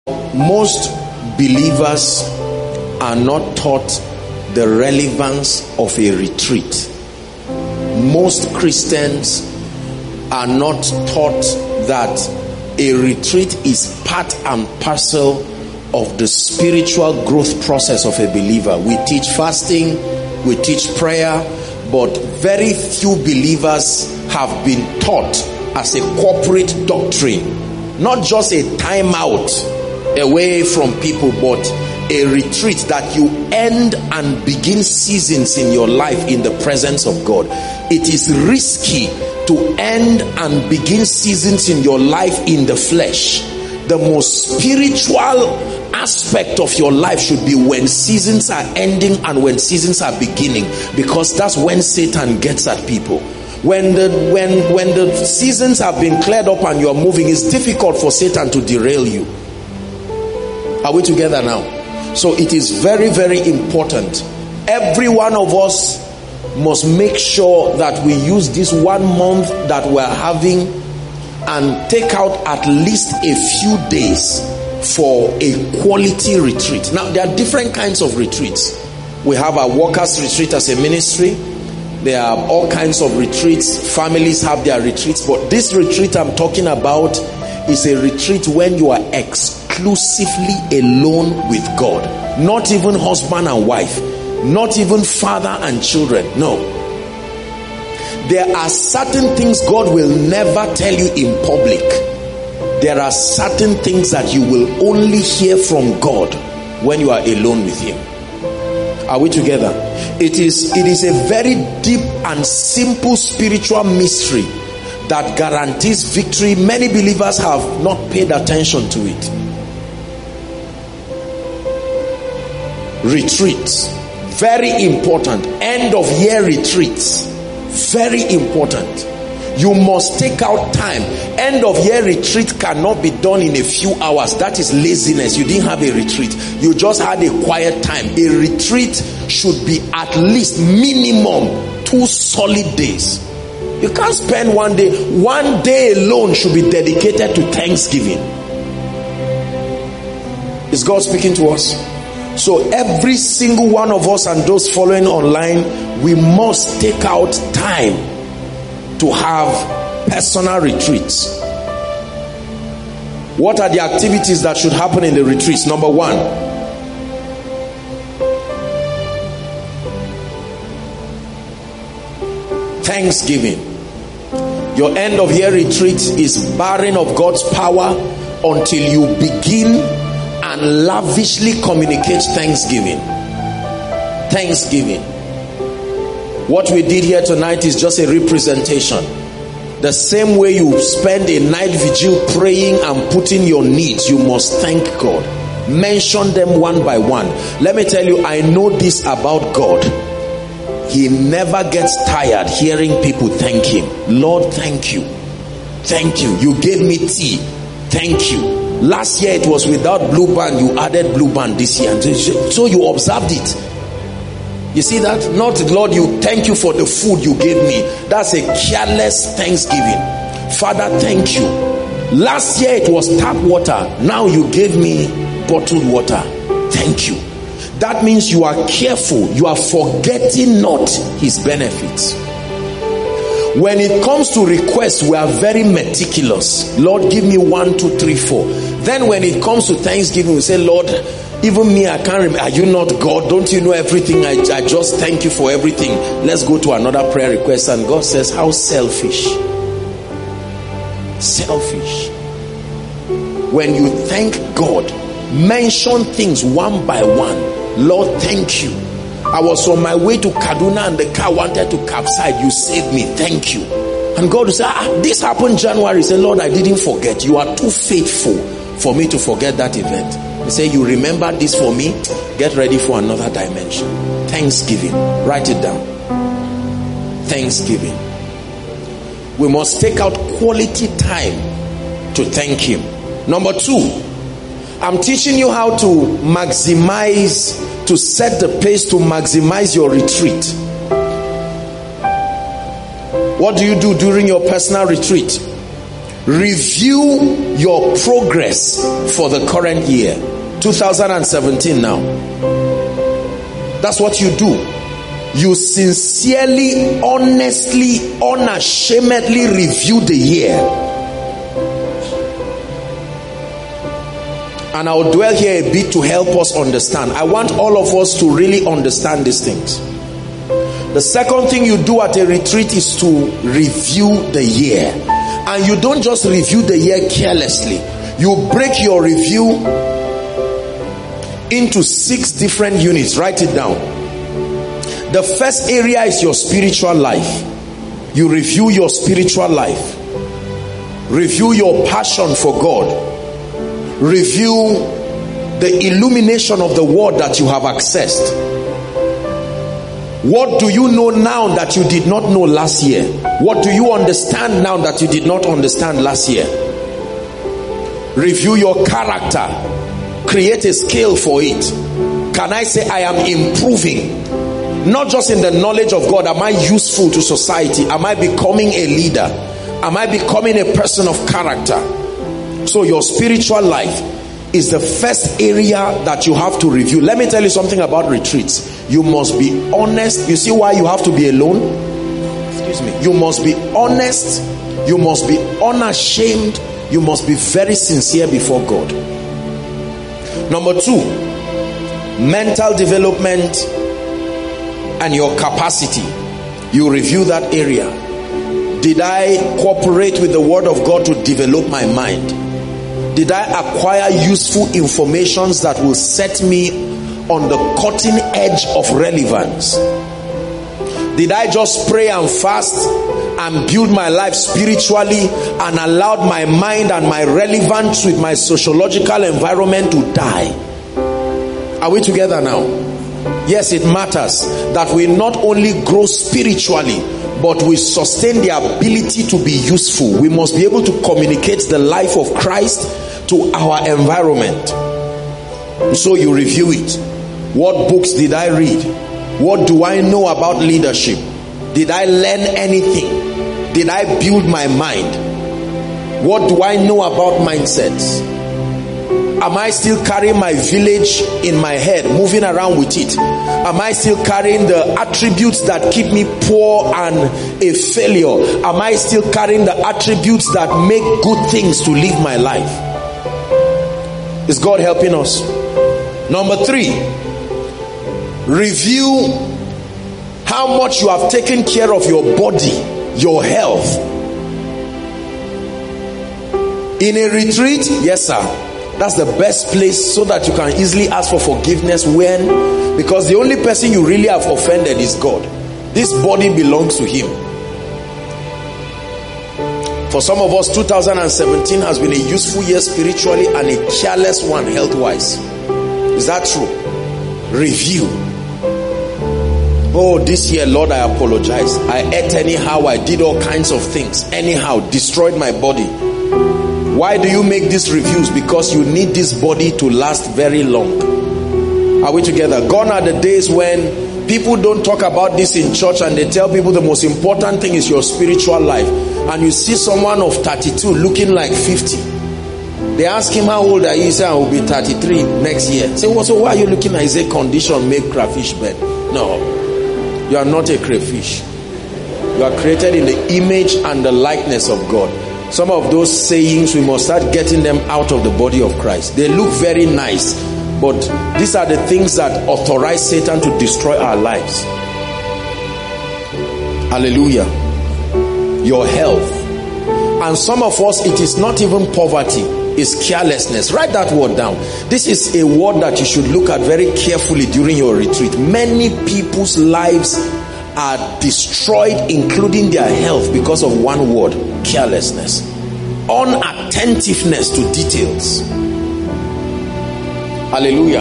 Most believers are not taught the relevance of a retreat. Most Christians are not taught that a retreat is part and parcel of the spiritual growth process of a believer. We teach fasting, we teach prayer, but very few believers have been taught as a corporate doctrine, not just a time out away from people, but a retreat that you end and begin seasons in your life in the presence of God. It is risky to end and begin seasons in your life in the flesh. The most spiritual aspect of your life should be when seasons are ending and when seasons are beginning, because that's when Satan gets at people. When the seasons have been cleared up and you're moving, it's difficult for Satan to derail you. Are we together now? So it is very, very important. Every one of us must make sure that we use this 1 month that we're having and take out at least a few days for a quality retreat. Now, there are different kinds of retreats. We have our workers' retreat as a ministry. There are all kinds of retreats. Families have their retreats. But this retreat I'm talking about is a retreat when you are exclusively alone with God. Not even husband and wife. Not even father and children. No. There are certain things God will never tell you in public. There are certain things that you will only hear from God when you are alone with Him. Are we together? It is a very deep and simple spiritual mystery that guarantees victory. Many believers have not paid attention to it. Retreats, very important. End of year retreats, very important. You must take out time. End of year retreat cannot be done in a few hours. That is laziness. You didn't have a retreat. You just had a quiet time. A retreat should be at least minimum 2 solid days. You can't spend 1 day. 1 day alone should be dedicated to Thanksgiving. Is God speaking to us? So every single one of us and those following online, we must take out time to have personal retreats. What are the activities that should happen in the retreats? Number 1, Thanksgiving. Your end of year retreat is barren of God's power until you begin and lavishly communicate Thanksgiving. Thanksgiving. What we did here tonight is just a representation. The same way you spend a night vigil praying and putting your needs, you must thank God. Mention them one by one. Let me tell you, I know this about God. He never gets tired hearing people thank Him. Lord, thank you. Thank you. You gave me tea. Thank you. Last year it was without blue band. You added blue band this year. So you observed it. You see that? Not, Lord, you thank you for the food you gave me. That's a careless thanksgiving. Father, thank you. Last year it was tap water. Now you gave me bottled water. Thank you. That means you are careful. You are forgetting not His benefits. When it comes to requests, we are very meticulous. Lord, give me 1, 2, 3, 4. Then when it comes to Thanksgiving, we say, Lord, even me, I can't remember. Are you not God? Don't you know everything? I just thank you for everything. Let's go to another prayer request. And God says, how selfish. Selfish. When you thank God, mention things one by one. Lord, thank you. I was on my way to Kaduna and the car wanted to capsize. You saved me. Thank you. And God will say, this happened January. Say, Lord, I didn't forget. You are too faithful for me to forget that event. He say, you remember this for me? Get ready for another dimension. Thanksgiving. Write it down. Thanksgiving. We must take out quality time to thank Him. Number 2, I'm teaching you how to maximize, to set the pace to maximize your retreat. What do you do during your personal retreat? Review your progress for the current year, 2017 now. That's what you do. You sincerely, honestly, unashamedly review the year. And I'll dwell here a bit to help us understand. I want all of us to really understand these things. The second thing you do at a retreat is to review the year. And you don't just review the year carelessly. You break your review into 6 different units. Write it down. The first area is your spiritual life. You review your spiritual life. Review your passion for God. Review the illumination of the word that you have accessed. What do you know now that you did not know last year? What do you understand now that you did not understand last year? Review your character. Create a scale for it. Can I say I am improving? Not just in the knowledge of God. Am I useful to society? Am I becoming a leader? Am I becoming a person of character? So your spiritual life is the first area that you have to review. Let me tell you something about retreats. You must be honest. You see why you have to be alone? Excuse me. You must be honest. You must be unashamed. You must be very sincere before God. Number 2, mental development and your capacity. You review that area. Did I cooperate with the word of God to develop my mind? Did I acquire useful informations that will set me on the cutting edge of relevance? Did I just pray and fast and build my life spiritually and allowed my mind and my relevance with my sociological environment to die? Are we together now? Yes, it matters that we not only grow spiritually, but we sustain the ability to be useful. We must be able to communicate the life of Christ to our environment. So you review it. What books did I read? What do I know about leadership? Did I learn anything? Did I build my mind? What do I know about mindsets? Am I still carrying my village in my head, moving around with it? Am I still carrying the attributes that keep me poor and a failure? Am I still carrying the attributes that make good things to live my life? Is God helping us? Number 3, review how much you have taken care of your body, your health. In a retreat, yes sir, that's the best place so that you can easily ask for forgiveness. When? Because the only person you really have offended is God. This body belongs to Him. For some of us, 2017 has been a useful year spiritually and a careless one health-wise. Is that true? Review. Oh, this year, Lord, I apologize. I ate anyhow. I did all kinds of things. Anyhow, destroyed my body. Why do you make these reviews? Because you need this body to last very long. Are we together? Gone are the days when people don't talk about this in church and they tell people the most important thing is your spiritual life. And you see someone of 32 looking like 50. They ask him, how old are you? He said, I will be 33 next year. Say, well, so why are you looking at? Is a condition make crayfish bed? No, you are not a crayfish. You are created in the image and the likeness of God. Some of those sayings, we must start getting them out of the body of Christ. They look very nice, but these are the things that authorize Satan to destroy our lives. Hallelujah. Your health. And some of us, it is not even poverty, it's carelessness. Write that word down. This is a word that you should look at very carefully during your retreat. Many people's lives are destroyed, including their health, because of one word: carelessness. Unattentiveness to details. Hallelujah.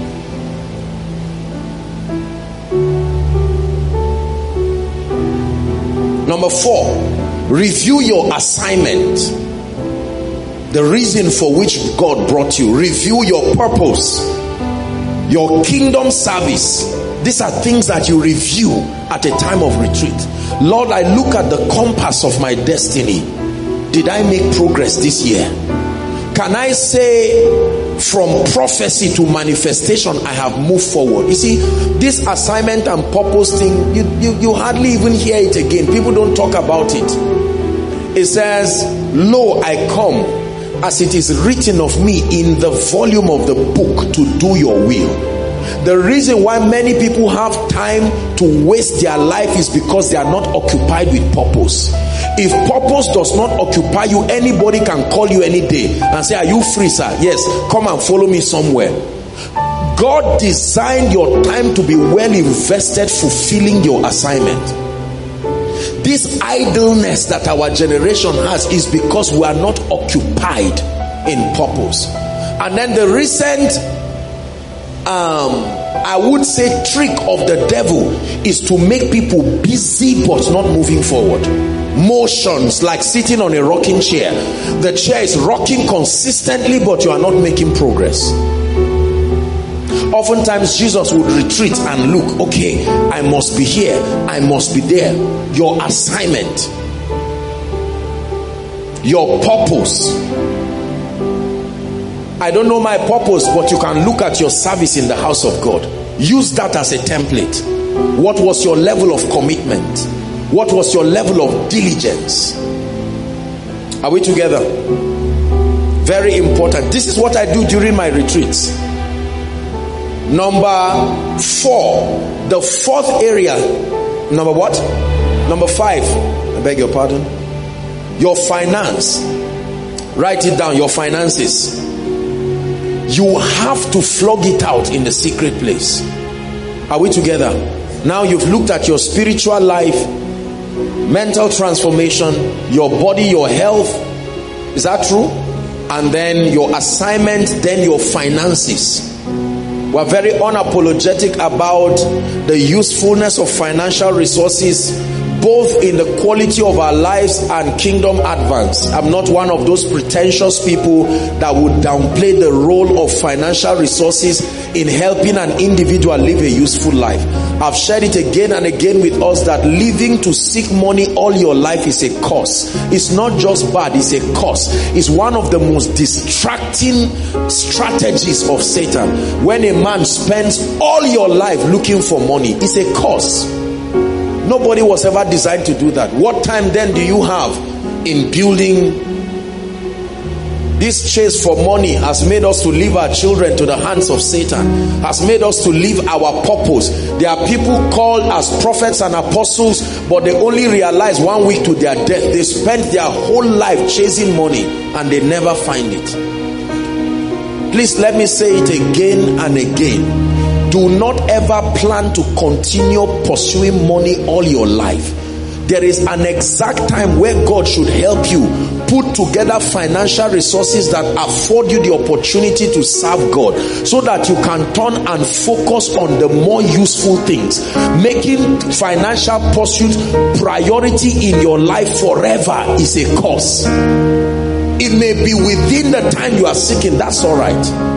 Number 4, review your assignment. The reason for which God brought you. Review your purpose, your kingdom service. These are things that you review at a time of retreat. Lord, I look at the compass of my destiny. did I make progress this year? Can I say from prophecy to manifestation I have moved forward? You see, this assignment and purpose thing, you hardly even hear it again. People don't talk about it. It says, lo, I come as it is written of me in the volume of the book to do your will. The reason why many people have time to waste their life is because they are not occupied with purpose. If purpose does not occupy you, anybody can call you any day and say, are you free, sir? Yes, come and follow me somewhere. God designed your time to be well invested fulfilling your assignment. This idleness that our generation has is because we are not occupied in purpose. And then the recent I would say trick of the devil is to make people busy but not moving forward. Motions like sitting on a rocking chair. The chair is rocking consistently but you are not making progress. Oftentimes Jesus would retreat and look, okay, I must be here, I must be there. Your assignment, your purpose. I don't know my purpose, but you can look at your service in the house of God. Use that as a template. What was your level of commitment? What was your level of diligence? Are we together? Very important. This is what I do during my retreats. Number 4. The fourth area. Number what? Number 5. I beg your pardon. Your finance. Write it down. Your finances. You have to flog it out in the secret place. Are we together? Now you've looked at your spiritual life, mental transformation, your body, your health. Is that true? And then your assignment, then your finances. We're very unapologetic about the usefulness of financial resources, both in the quality of our lives and kingdom advance. I'm not one of those pretentious people that would downplay the role of financial resources in helping an individual live a useful life. I've shared it again and again with us that living to seek money all your life is a curse. It's not just bad, it's a curse. It's one of the most distracting strategies of Satan. When a man spends all your life looking for money, it's a curse. Nobody was ever designed to do that. What time then do you have in building? This chase for money has made us to leave our children to the hands of Satan, has made us to leave our purpose. There are people called as prophets and apostles, but they only realize 1 week to their death. They spent their whole life chasing money and they never find it. Please let me say it again and again. Do not ever plan to continue pursuing money all your life. There is an exact time where God should help you put together financial resources that afford you the opportunity to serve God, so that you can turn and focus on the more useful things. Making financial pursuit priority in your life forever is a curse. It may be within the time you are seeking, that's all right.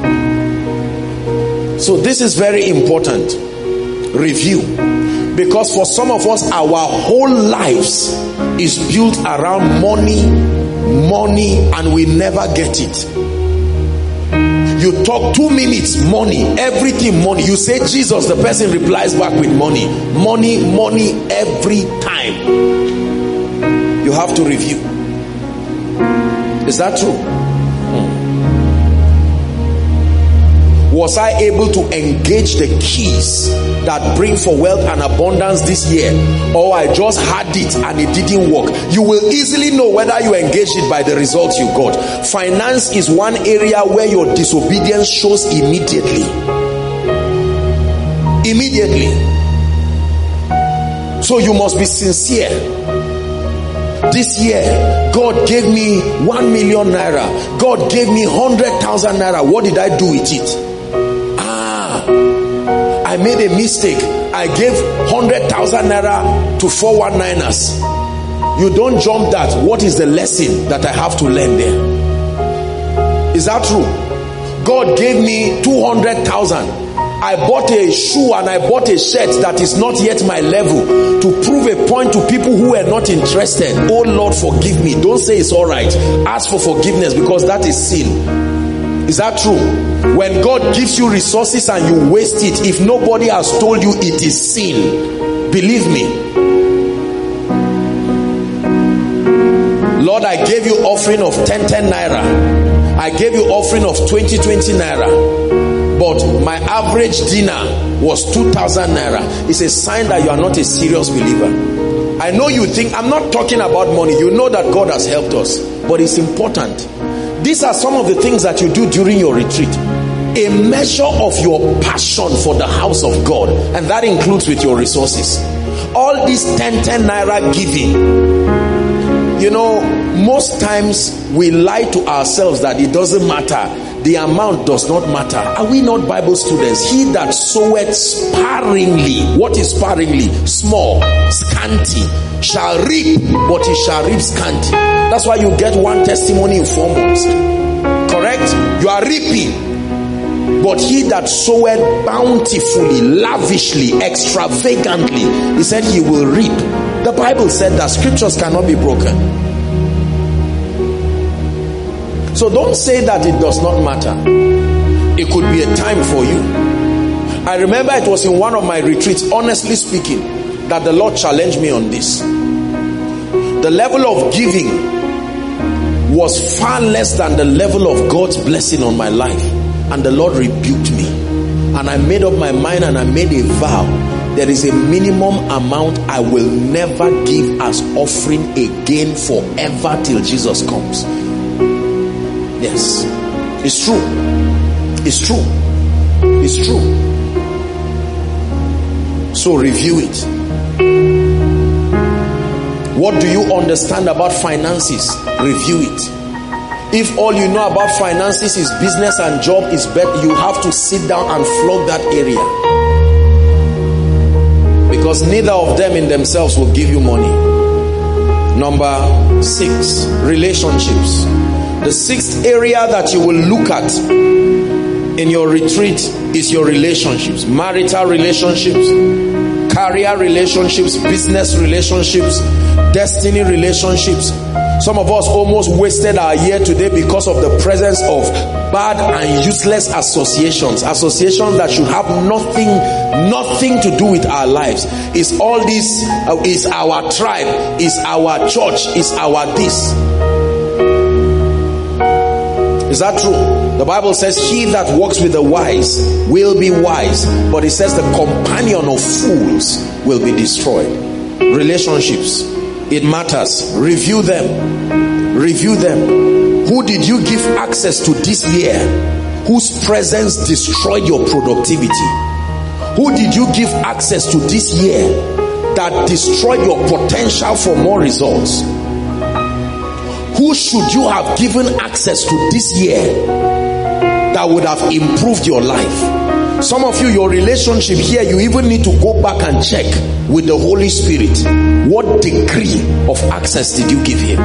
So this is very important. Review. Because for some of us, our whole lives is built around money, and we never get it. You talk 2 minutes, money, everything money. You say Jesus, the person replies back with money. Money every time. You have to review. Is that true? Was I able to engage the keys that bring for wealth and abundance this year? Or I just had it and it didn't work? You will easily know whether you engaged it by the results you got. Finance is one area where your disobedience shows immediately. Immediately. So you must be sincere. This year, God gave me 1 million naira. God gave me 100,000 naira. What did I do with it? I made a mistake. I gave 100,000 naira to 419ers. You don't jump that. What is the lesson that I have to learn there? Is that true? God gave me 200,000. I bought a shoe and I bought a shirt that is not yet my level to prove a point to people who are not interested. Oh Lord, forgive me. Don't say it's all right. Ask for forgiveness, because that is sin. Is that true? When God gives you resources and you waste it, if nobody has told you, it is sin. Believe me. Lord, I gave you offering of 10 naira. I gave you offering of 20 naira. But my average dinner was 2,000 naira. It's a sign that you are not a serious believer. I know you think, I'm not talking about money. You know that God has helped us. But it's important. These are some of the things that you do during your retreat. A measure of your passion for the house of God. And that includes with your resources. All this 10 naira giving. You know, most times we lie to ourselves that it doesn't matter. The amount does not matter. Are we not Bible students? He that soweth sparingly. What is sparingly? Small, scanty. Shall reap, but he shall reap scanty. That's why you get one testimony in 4 months. Correct? You are reaping. But he that soweth bountifully, lavishly, extravagantly, he said he will reap. The Bible said that scriptures cannot be broken. So don't say that it does not matter. It could be a time for you. I remember it was in one of my retreats, honestly speaking, that the Lord challenged me on this. The level of giving was far less than the level of God's blessing on my life. And the Lord rebuked me. And I made up my mind and I made a vow. There is a minimum amount I will never give as offering again forever till Jesus comes. Yes. It's true. It's true. It's true. So review it. What do you understand about finances? Review it. If all you know about finances is business and job is better, you have to sit down and flog that area. Because neither of them in themselves will give you money. Number 6, relationships. The 6th area that you will look at in your retreat is your relationships. Marital relationships, career relationships, business relationships, destiny relationships. Some of us almost wasted our year today because of the presence of bad and useless associations. Associations that should have nothing to do with our lives. Is all this, is our tribe, is our church, is our this. Is that true? The Bible says he that walks with the wise will be wise. But it says the companion of fools will be destroyed. Relationships. It matters. Review them. Review them. Who did you give access to this year? Whose presence destroyed your productivity? Who did you give access to this year that destroyed your potential for more results? Who should you have given access to this year that would have improved your life? Some of you, your relationship here, you even need to go back and check with the Holy Spirit. What degree of access did you give him?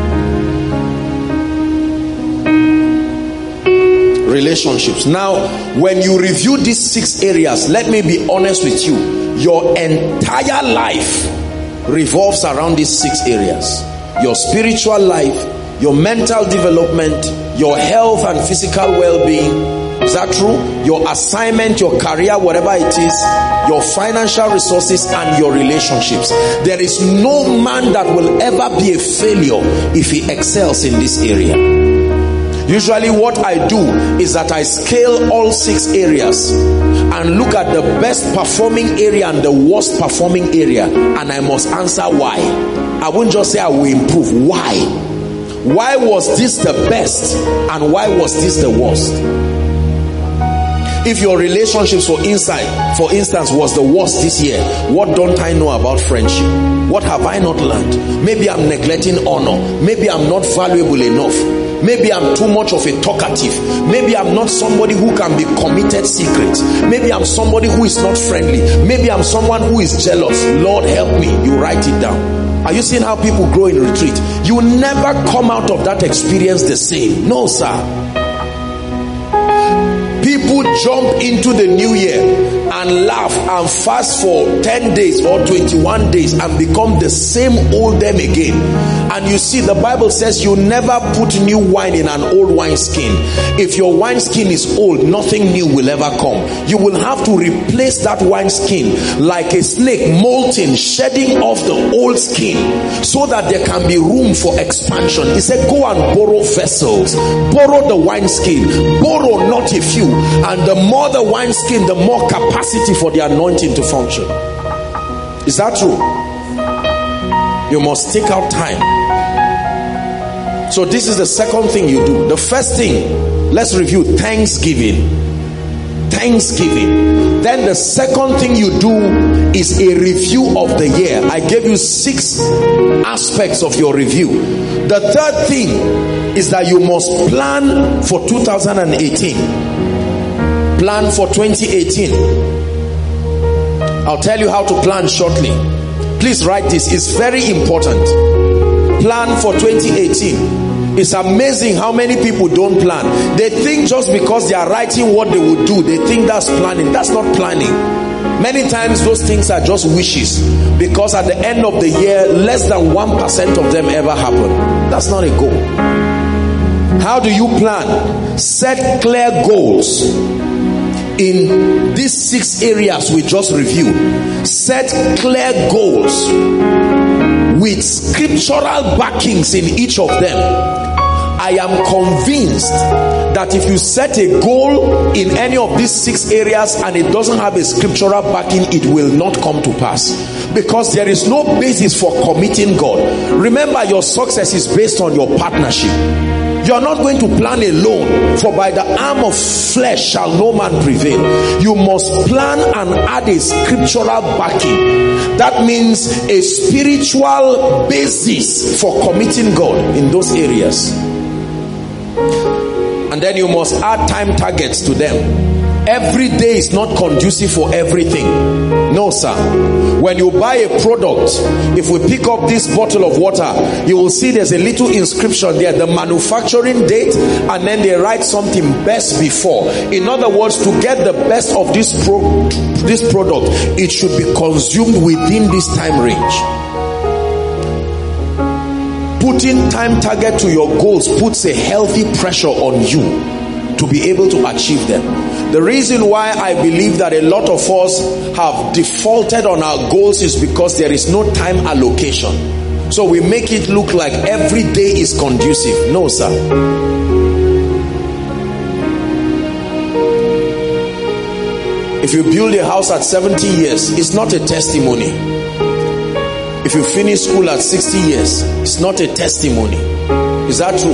Relationships. Now, when you review these 6 areas, let me be honest with you. Your entire life revolves around these 6 areas. Your spiritual life, your mental development, your health and physical well-being. Is that true? Your assignment, your career, whatever it is, your financial resources and your relationships. There is no man that will ever be a failure if he excels in this area. Usually what I do is that I scale all 6 areas and look at the best performing area and the worst performing area, and I must answer why. I won't just say I will improve. Why? Why was this the best and why was this the worst? If your relationships, for instance, was the worst this year, what don't I know about friendship? What have I not learned? Maybe I'm neglecting honor. Maybe I'm not valuable enough. Maybe I'm too much of a talkative. Maybe I'm not somebody who can be committed secret. Maybe I'm somebody who is not friendly. Maybe I'm someone who is jealous. Lord help me. You write it down. Are you seeing how people grow in retreat? You never come out of that experience the same. No, sir. People jump into the new year and laugh and fast for 10 days or 21 days and become the same old them again. And you see, the Bible says you never put new wine in an old wineskin. If your wineskin is old, nothing new will ever come. You will have to replace that wineskin like a snake molting, shedding off the old skin so that there can be room for expansion. He said, go and borrow vessels, borrow the wineskin, borrow not a few, and the more the wineskin, the more capacity for the anointing to function. Is that true? You must take out time. So this is the second thing you do. The first thing, let's review: thanksgiving. Thanksgiving. Then the second thing you do is a review of the year. I gave you 6 aspects of your review. The third thing is that you must plan for 2018. Plan for 2018. I'll tell you how to plan shortly. Please write this. It's very important. Plan for 2018. It's amazing how many people don't plan. They think just because they are writing what they would do, they think that's planning. That's not planning. Many times those things are just wishes, because at the end of the year, less than 1% of them ever happen. That's not a goal. How do you plan? Set clear goals in these 6 areas we just reviewed. Set clear goals with scriptural backings in each of them. I am convinced that if you set a goal in any of these 6 areas and it doesn't have a scriptural backing, it will not come to pass, because there is no basis for committing God. Remember, your success is based on your partnership. You are not going to plan alone, for by the arm of flesh shall no man prevail. You must plan and add a scriptural backing. That means a spiritual basis for committing God in those areas. And then you must add time targets to them. Every day is not conducive for everything. No, sir. When you buy a product, if we pick up this bottle of water, you will see there's a little inscription there, the manufacturing date, and then they write something best before. In other words, to get the best of this product, it should be consumed within this time range. Putting time target to your goals puts a healthy pressure on you to be able to achieve them. The reason why I believe that a lot of us have defaulted on our goals is because there is no time allocation. So we make it look like every day is conducive. No, sir. If you build a house at 70 years, it's not a testimony. If you finish school at 60 years, it's not a testimony. Is that true?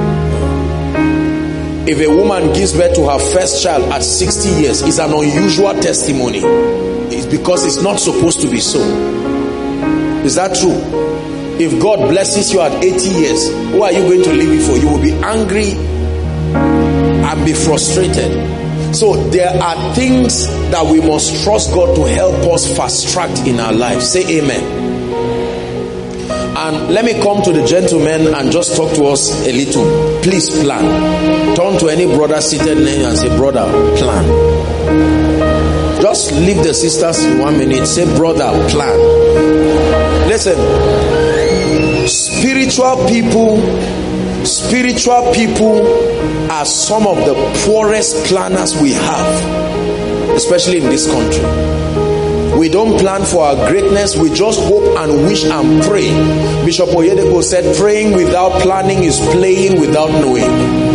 If a woman gives birth to her first child at 60 years, it's an unusual testimony. It's because it's not supposed to be so. Is that true? If God blesses you at 80 years, who are you going to leave it for? You will be angry and be frustrated. So there are things that we must trust God to help us fast track in our lives. Say amen. And let me come to the gentlemen and just talk to us a little. Please plan. Turn to any brother seated near you and say, brother, plan. Just leave the sisters in 1 minute. Say, brother, plan. Listen, spiritual people are some of the poorest planners we have, especially in this country. We don't plan for our greatness. We just hope and wish and pray. Bishop Oyedepo said, praying without planning is playing without knowing.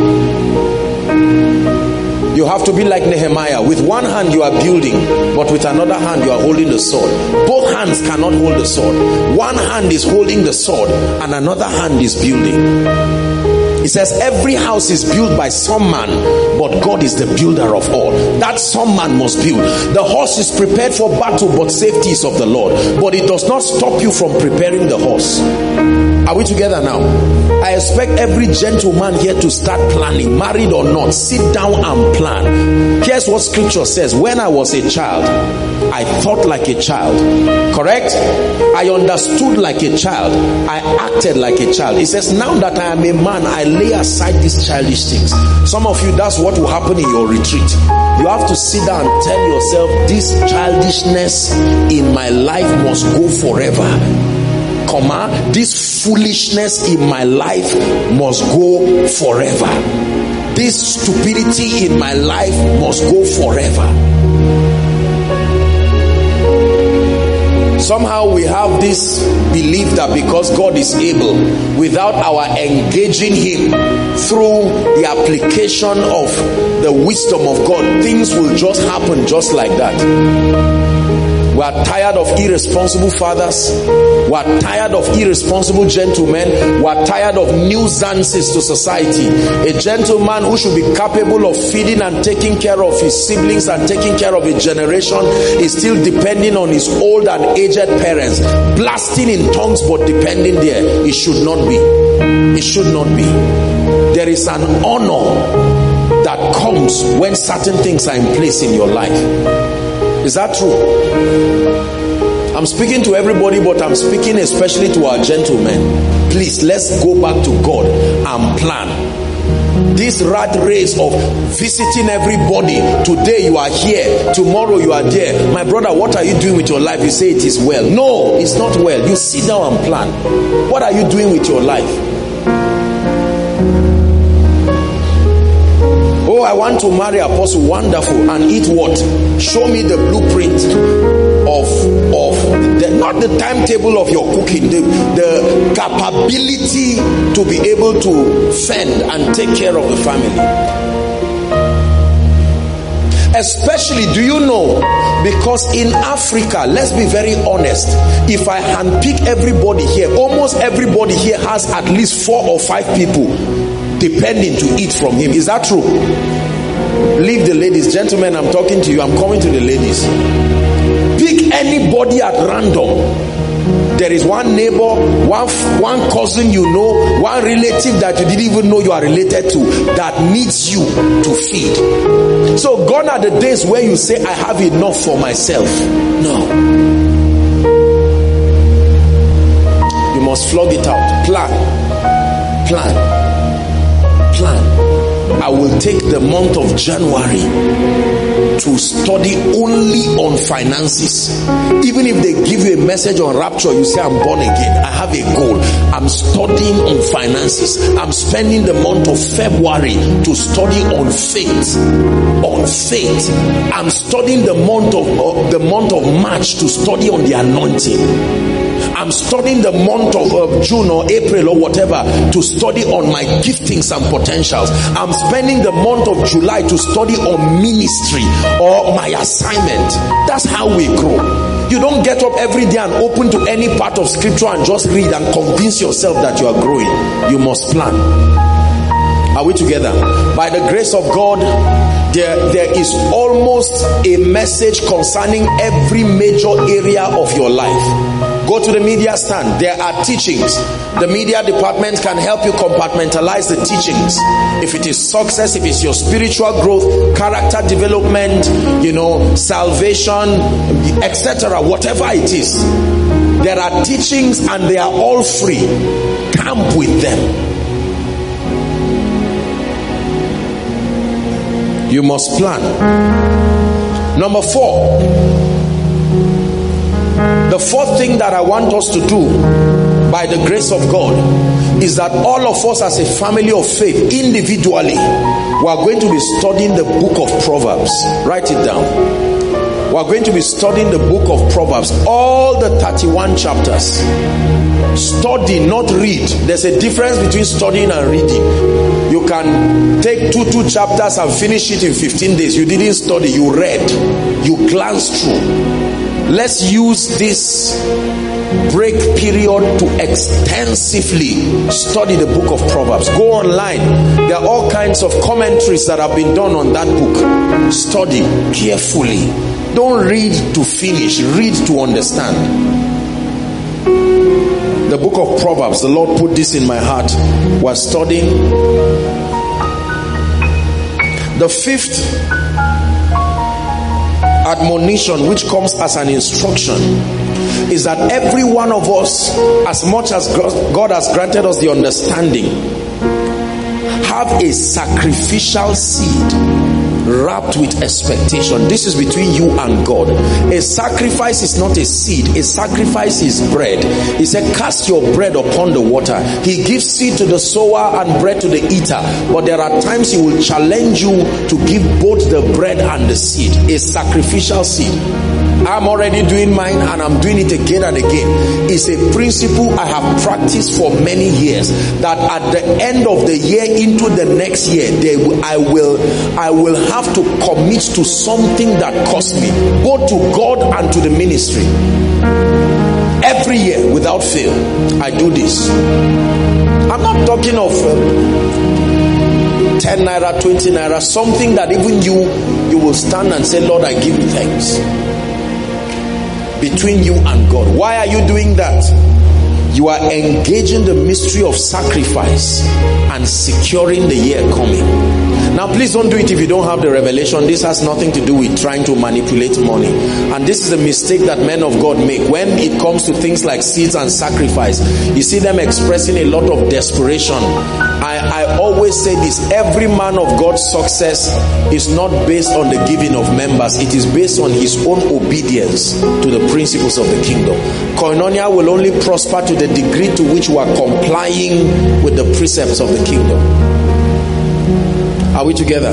You have to be like Nehemiah. With one hand you are building, but with another hand you are holding the sword. Both hands cannot hold the sword. One hand is holding the sword and another hand is building. It says every house is built by some man, but God is the builder of all. That some man must build. The horse is prepared for battle, but safety is of the Lord. But it does not stop you from preparing the horse. Are we together now? I expect every gentleman here to start planning, married or not. Sit down and plan. Here's what scripture says. When I was a child, I thought like a child. Correct? I understood like a child. I acted like a child. It says, now that I am a man, I lay aside these childish things. Some of you, that's what what will happen in your retreat. You have to sit down and tell yourself, this childishness in my life must go forever. This foolishness in my life must go forever. This stupidity in my life must go forever. Somehow we have this belief that because God is able, without our engaging Him through the application of the wisdom of God, things will just happen just like that. We are tired of irresponsible fathers. We are tired of irresponsible gentlemen. We are tired of nuisances to society. A gentleman who should be capable of feeding and taking care of his siblings and taking care of a generation is still depending on his old and aged parents, blasting in tongues but depending there. It should not be. It should not be. There is an honor that comes when certain things are in place in your life. Is that true? I'm speaking to everybody, but I'm speaking especially to our gentlemen. Please, let's go back to God and plan. This rat race of visiting everybody, today you are here, tomorrow you are there. My brother, what are you doing with your life? You say it is well. No, it's not well. You sit down and plan. What are you doing with your life? Oh, I want to marry Apostle. Wonderful. And eat what? Show me the blueprint of not the timetable of your cooking, the capability to be able to fend and take care of the family. Especially, do you know, because in Africa, let's be very honest, if I handpick everybody here, almost everybody here has at least 4 or 5 people depending to eat from him. Is that true? Leave the ladies. Gentlemen, I'm talking to you. I'm coming to the ladies. Pick anybody at random. There is one neighbor, one cousin you know, one relative that you didn't even know you are related to that needs you to feed. So gone are the days where you say, I have enough for myself. No. You must flog it out. Plan. Plan. I will take the month of January to study only on finances. Even if they give you a message on rapture, you say, I'm born again. I have a goal. I'm studying on finances. I'm spending the month of February to study on faith. On faith. I'm studying the month of March to study on the anointing. I'm studying the month of June or April or whatever to study on my giftings and potentials. I'm spending the month of July to study on ministry or my assignment. That's how we grow. You don't get up every day and open to any part of scripture and just read and convince yourself that you are growing. You must plan. Are we together? By the grace of God, there is almost a message concerning every major area of your life. Go to the media stand. There are teachings. The media department can help you compartmentalize the teachings. If it is success, if it's your spiritual growth, character development, salvation, etc., whatever it is. There are teachings and they are all free. Camp with them. You must plan. Number 4. The fourth thing that I want us to do by the grace of God is that all of us as a family of faith, individually, we are going to be studying the book of Proverbs. Write it down. We are going to be studying the book of Proverbs, all the 31 chapters. Study, not read. There's a difference between studying and reading. You can take two chapters and finish it in 15 days. You didn't study, you read, you glanced through. Let's use this break period to extensively study the book of Proverbs. Go online. There are all kinds of commentaries that have been done on that book. Study carefully. Don't read to finish. Read to understand. The book of Proverbs, the Lord put this in my heart. We're studying. The fifth admonition, which comes as an instruction, is that every one of us, as much as God has granted us the understanding, have a sacrificial seed wrapped with expectation. This is between you and God. A sacrifice is not a seed. A sacrifice is bread. He said, cast your bread upon the water. He gives seed to the sower and bread to the eater. But there are times he will challenge you to give both the bread and the seed. A sacrificial seed. I'm already doing mine and I'm doing it again and again. It's a principle I have practiced for many years, that at the end of the year into the next year, I will have to commit to something that costs me, both to God and to the ministry. Every year without fail, I do this. I'm not talking of 10 naira, 20 naira, something that even you will stand and say, Lord, I give you thanks. Between you and God. Why are you doing that? You are engaging the mystery of sacrifice and securing the year coming. Now please don't do it if you don't have the revelation. This has nothing to do with trying to manipulate money. And this is a mistake that men of God make. When it comes to things like seeds and sacrifice, you see them expressing a lot of desperation. I always say this: every man of God's success is not based on the giving of members. It is based on his own obedience to the principles of the kingdom. Koinonia will only prosper to the degree to which we are complying with the precepts of the kingdom. Are we together?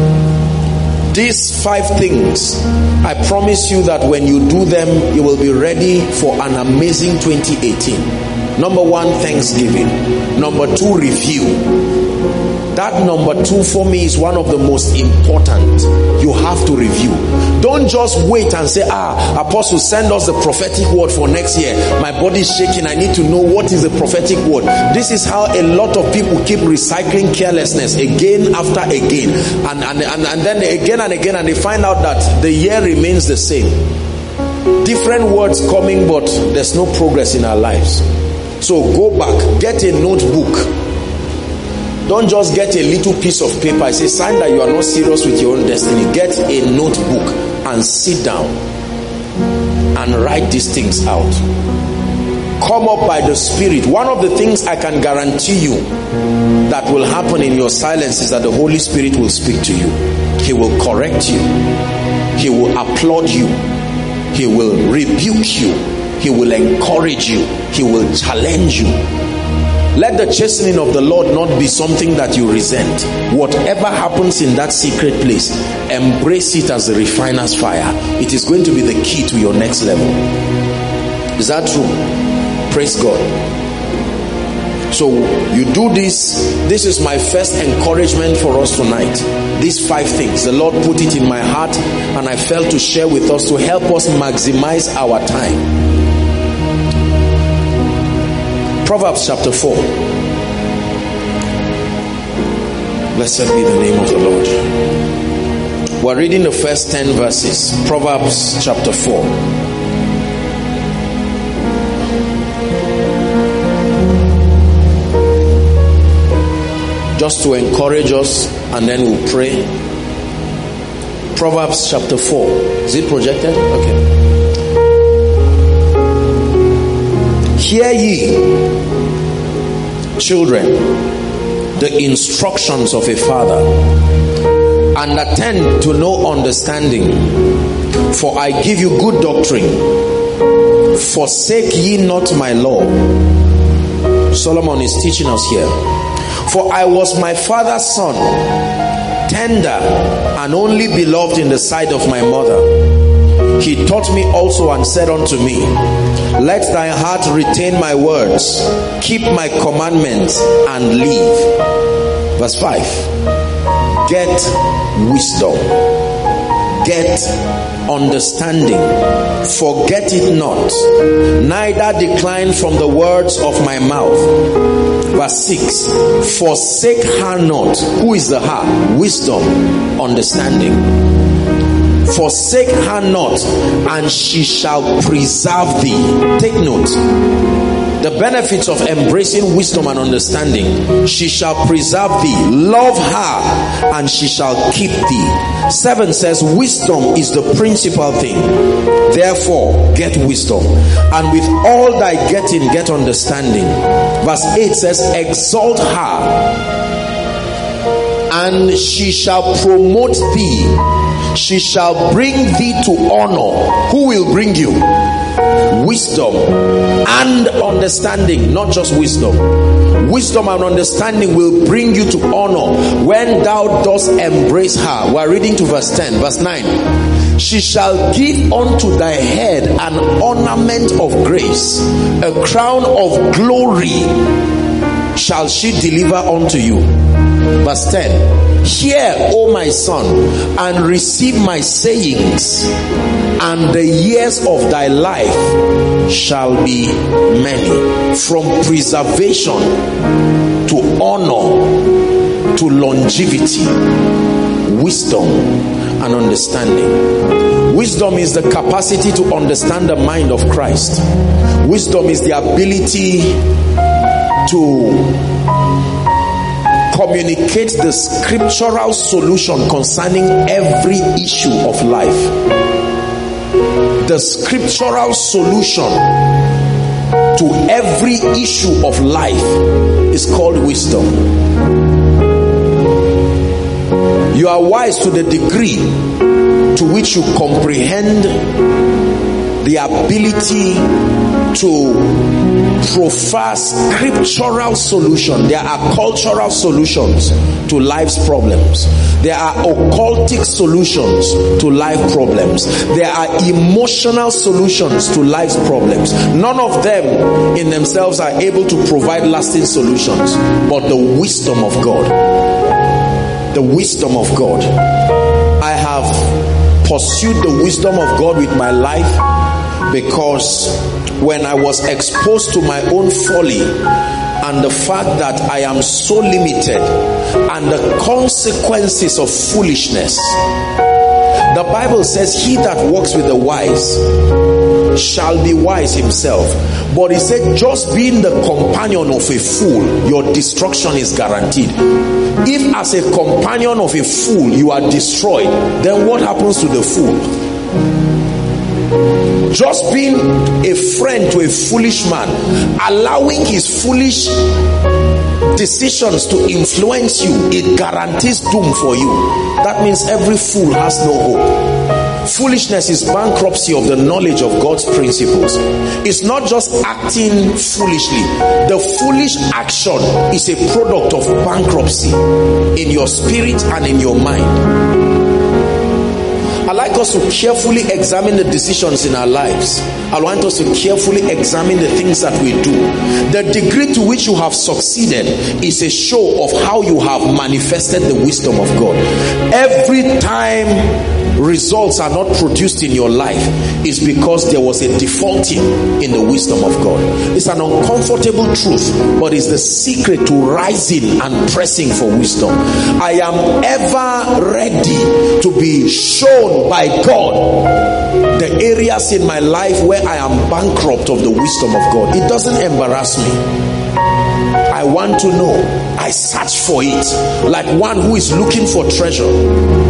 These 5 things, I promise you that when you do them, you will be ready for an amazing 2018. Number 1, thanksgiving. Number 2, review. That number 2 for me is one of the most important. You have to review. Don't just wait and say, Apostle, send us the prophetic word for next year. My body is shaking. I need to know what is the prophetic word. This is how a lot of people keep recycling carelessness again after again. And then again and again, and they find out that the year remains the same. Different words coming, but there's no progress in our lives. So go back, get a notebook. Don't just get a little piece of paper. It's a sign that you are not serious with your own destiny. Get a notebook and sit down and write these things out. Come up by the Spirit. One of the things I can guarantee you that will happen in your silence is that the Holy Spirit will speak to you. He will correct you. He will applaud you. He will rebuke you. He will encourage you. He will challenge you. Let the chastening of the Lord not be something that you resent. Whatever happens in that secret place, embrace it as the refiner's fire. It is going to be the key to your next level. Is that true? Praise God. So you do this. This is my first encouragement for us tonight. These 5 things, the Lord put it in my heart, and I felt to share with us to help us maximize our time. Proverbs chapter 4. Blessed be the name of the Lord. We're reading the first 10 verses. Proverbs chapter 4. Just to encourage us, and then we'll pray. Proverbs chapter 4. Is it projected? Okay. Hear ye, children, the instructions of a father, and attend to no understanding. For I give you good doctrine. Forsake ye not my law. Solomon is teaching us here. For I was my father's son, tender and only beloved in the sight of my mother. He taught me also and said unto me, let thy heart retain my words, keep my commandments and live. Verse 5. Get wisdom, get understanding, forget it not, neither decline from the words of my mouth. Verse 6. Forsake her not. Who is the her? Wisdom, understanding. Forsake her not, and she shall preserve thee. Take note. The benefits of embracing wisdom and understanding. She shall preserve thee. Love her, and she shall keep thee. 7 says, wisdom is the principal thing. Therefore, get wisdom. And with all thy getting, get understanding. Verse 8 says, exalt her and she shall promote thee. She shall bring thee to honor. Who will bring you? Wisdom and understanding, not just wisdom. Wisdom and understanding will bring you to honor when thou dost embrace her. We are reading to verse 10, verse 9. She shall give unto thy head an ornament of grace, a crown of glory shall she deliver unto you. Verse 10. Hear, O my son, and receive my sayings, and the years of thy life shall be many. From preservation to honor to longevity, wisdom and understanding. Wisdom is the capacity to understand the mind of Christ. Wisdom is the ability to communicate the scriptural solution concerning every issue of life. The scriptural solution to every issue of life is called wisdom. You are wise to the degree to which you comprehend the ability to proffer scriptural solution. There are cultural solutions to life's problems. There are occultic solutions to life problems. There are emotional solutions to life's problems. None of them in themselves are able to provide lasting solutions, but the wisdom of God. The wisdom of God. I have pursued the wisdom of God with my life because when I was exposed to my own folly and the fact that I am so limited and the consequences of foolishness, the Bible says he that walks with the wise shall be wise himself. But he said just being the companion of a fool, your destruction is guaranteed. If as a companion of a fool you are destroyed, then what happens to the fool? Just being a friend to a foolish man, allowing his foolish decisions to influence you, it guarantees doom for you. That means every fool has no hope. Foolishness is bankruptcy of the knowledge of God's principles. It's not just acting foolishly. The foolish action is a product of bankruptcy in your spirit and in your mind. I like us to carefully examine the decisions in our lives. I want us to carefully examine the things that we do. The degree to which you have succeeded is a show of how you have manifested the wisdom of God. Every time results are not produced in your life is because there was a defaulting in the wisdom of God. It's an uncomfortable truth, but it's the secret to rising and pressing for wisdom. I am ever ready to be shown by God the areas in my life where I am bankrupt of the wisdom of God. It doesn't embarrass me. I want to know. I search for it like one who is looking for treasure.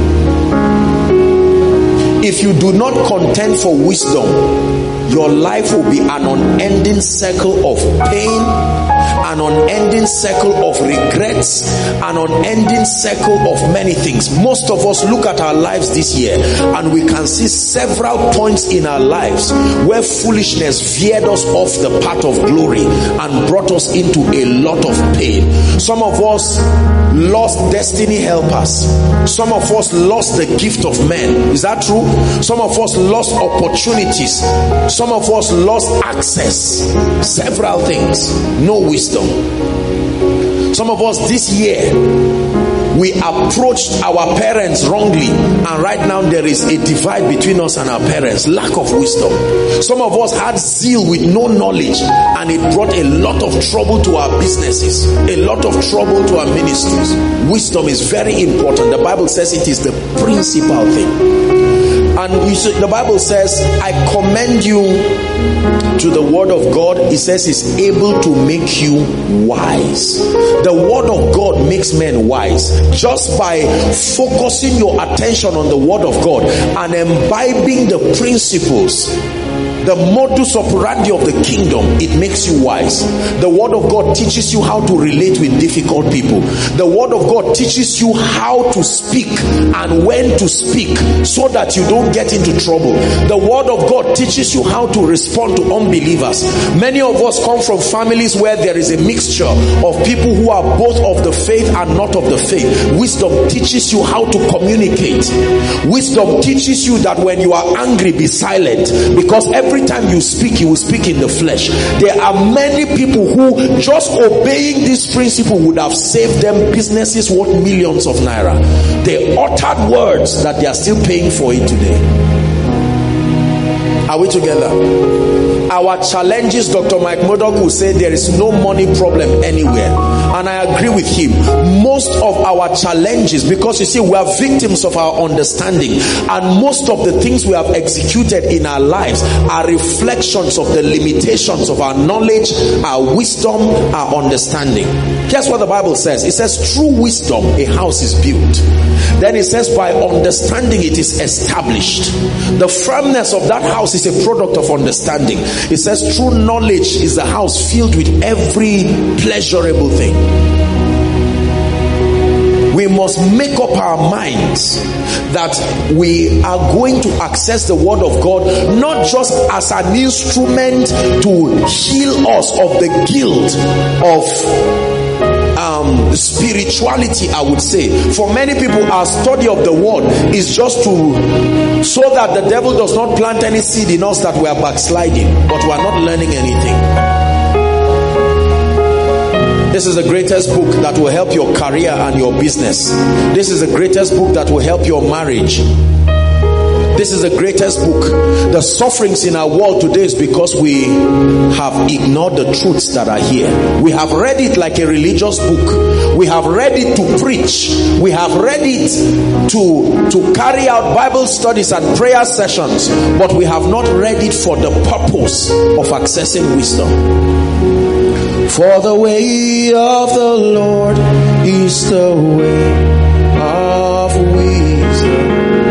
If you do not contend for wisdom, your life will be an unending circle of pain, an unending circle of regrets, an unending circle of many things. Most of us look at our lives this year and we can see several points in our lives where foolishness veered us off the path of glory and brought us into a lot of pain. Some of us lost destiny helpers. Some of us lost the gift of men. Is that true? Some of us lost opportunities. Some of us lost access. Several things. No wisdom. Some of us this year, we approached our parents wrongly, and right now there is a divide between us and our parents. Lack of wisdom. Some of us had zeal with no knowledge, and it brought a lot of trouble to our businesses, a lot of trouble to our ministries. Wisdom is very important. The Bible says it is the principal thing. And you see, the Bible says, I commend you to the word of God. It says it's able to make you wise. The word of God makes men wise. Just by focusing your attention on the word of God and imbibing the principles The modus operandi of the kingdom, it makes you wise. The word of God teaches you how to relate with difficult people. The word of God teaches you how to speak and when to speak so that you don't get into trouble. The word of God teaches you how to respond to unbelievers. Many of us come from families where there is a mixture of people who are both of the faith and not of the faith. Wisdom teaches you how to communicate. Wisdom teaches you that when you are angry, be silent, because every time you speak, you will speak in the flesh. There are many people who just obeying this principle would have saved them businesses worth millions of naira. They uttered words that they are still paying for it today. Are we together? Our challenges, Dr. Mike Murdoch will say there is no money problem anywhere. And I agree with him. Most of our challenges, because you see, we are victims of our understanding. And most of the things we have executed in our lives are reflections of the limitations of our knowledge, our wisdom, our understanding. Here's what the Bible says. It says, through wisdom, a house is built. Then it says, by understanding, it is established. The firmness of that house is a product of understanding. It says, true knowledge is the house filled with every pleasurable thing. We must make up our minds that we are going to access the word of God not just as an instrument to heal us of the guilt of spirituality. I would say for many people, our study of the word is just so that the devil does not plant any seed in us that we are backsliding, but we are not learning anything. This is the greatest book that will help your career and your business. This is the greatest book that will help your marriage. This is the greatest book. The sufferings in our world today is because we have ignored the truths that are here. We have read it like a religious book. We have read it to preach. We have read it to carry out Bible studies and prayer sessions, but we have not read it for the purpose of accessing wisdom. For the way of the Lord is the way of wisdom.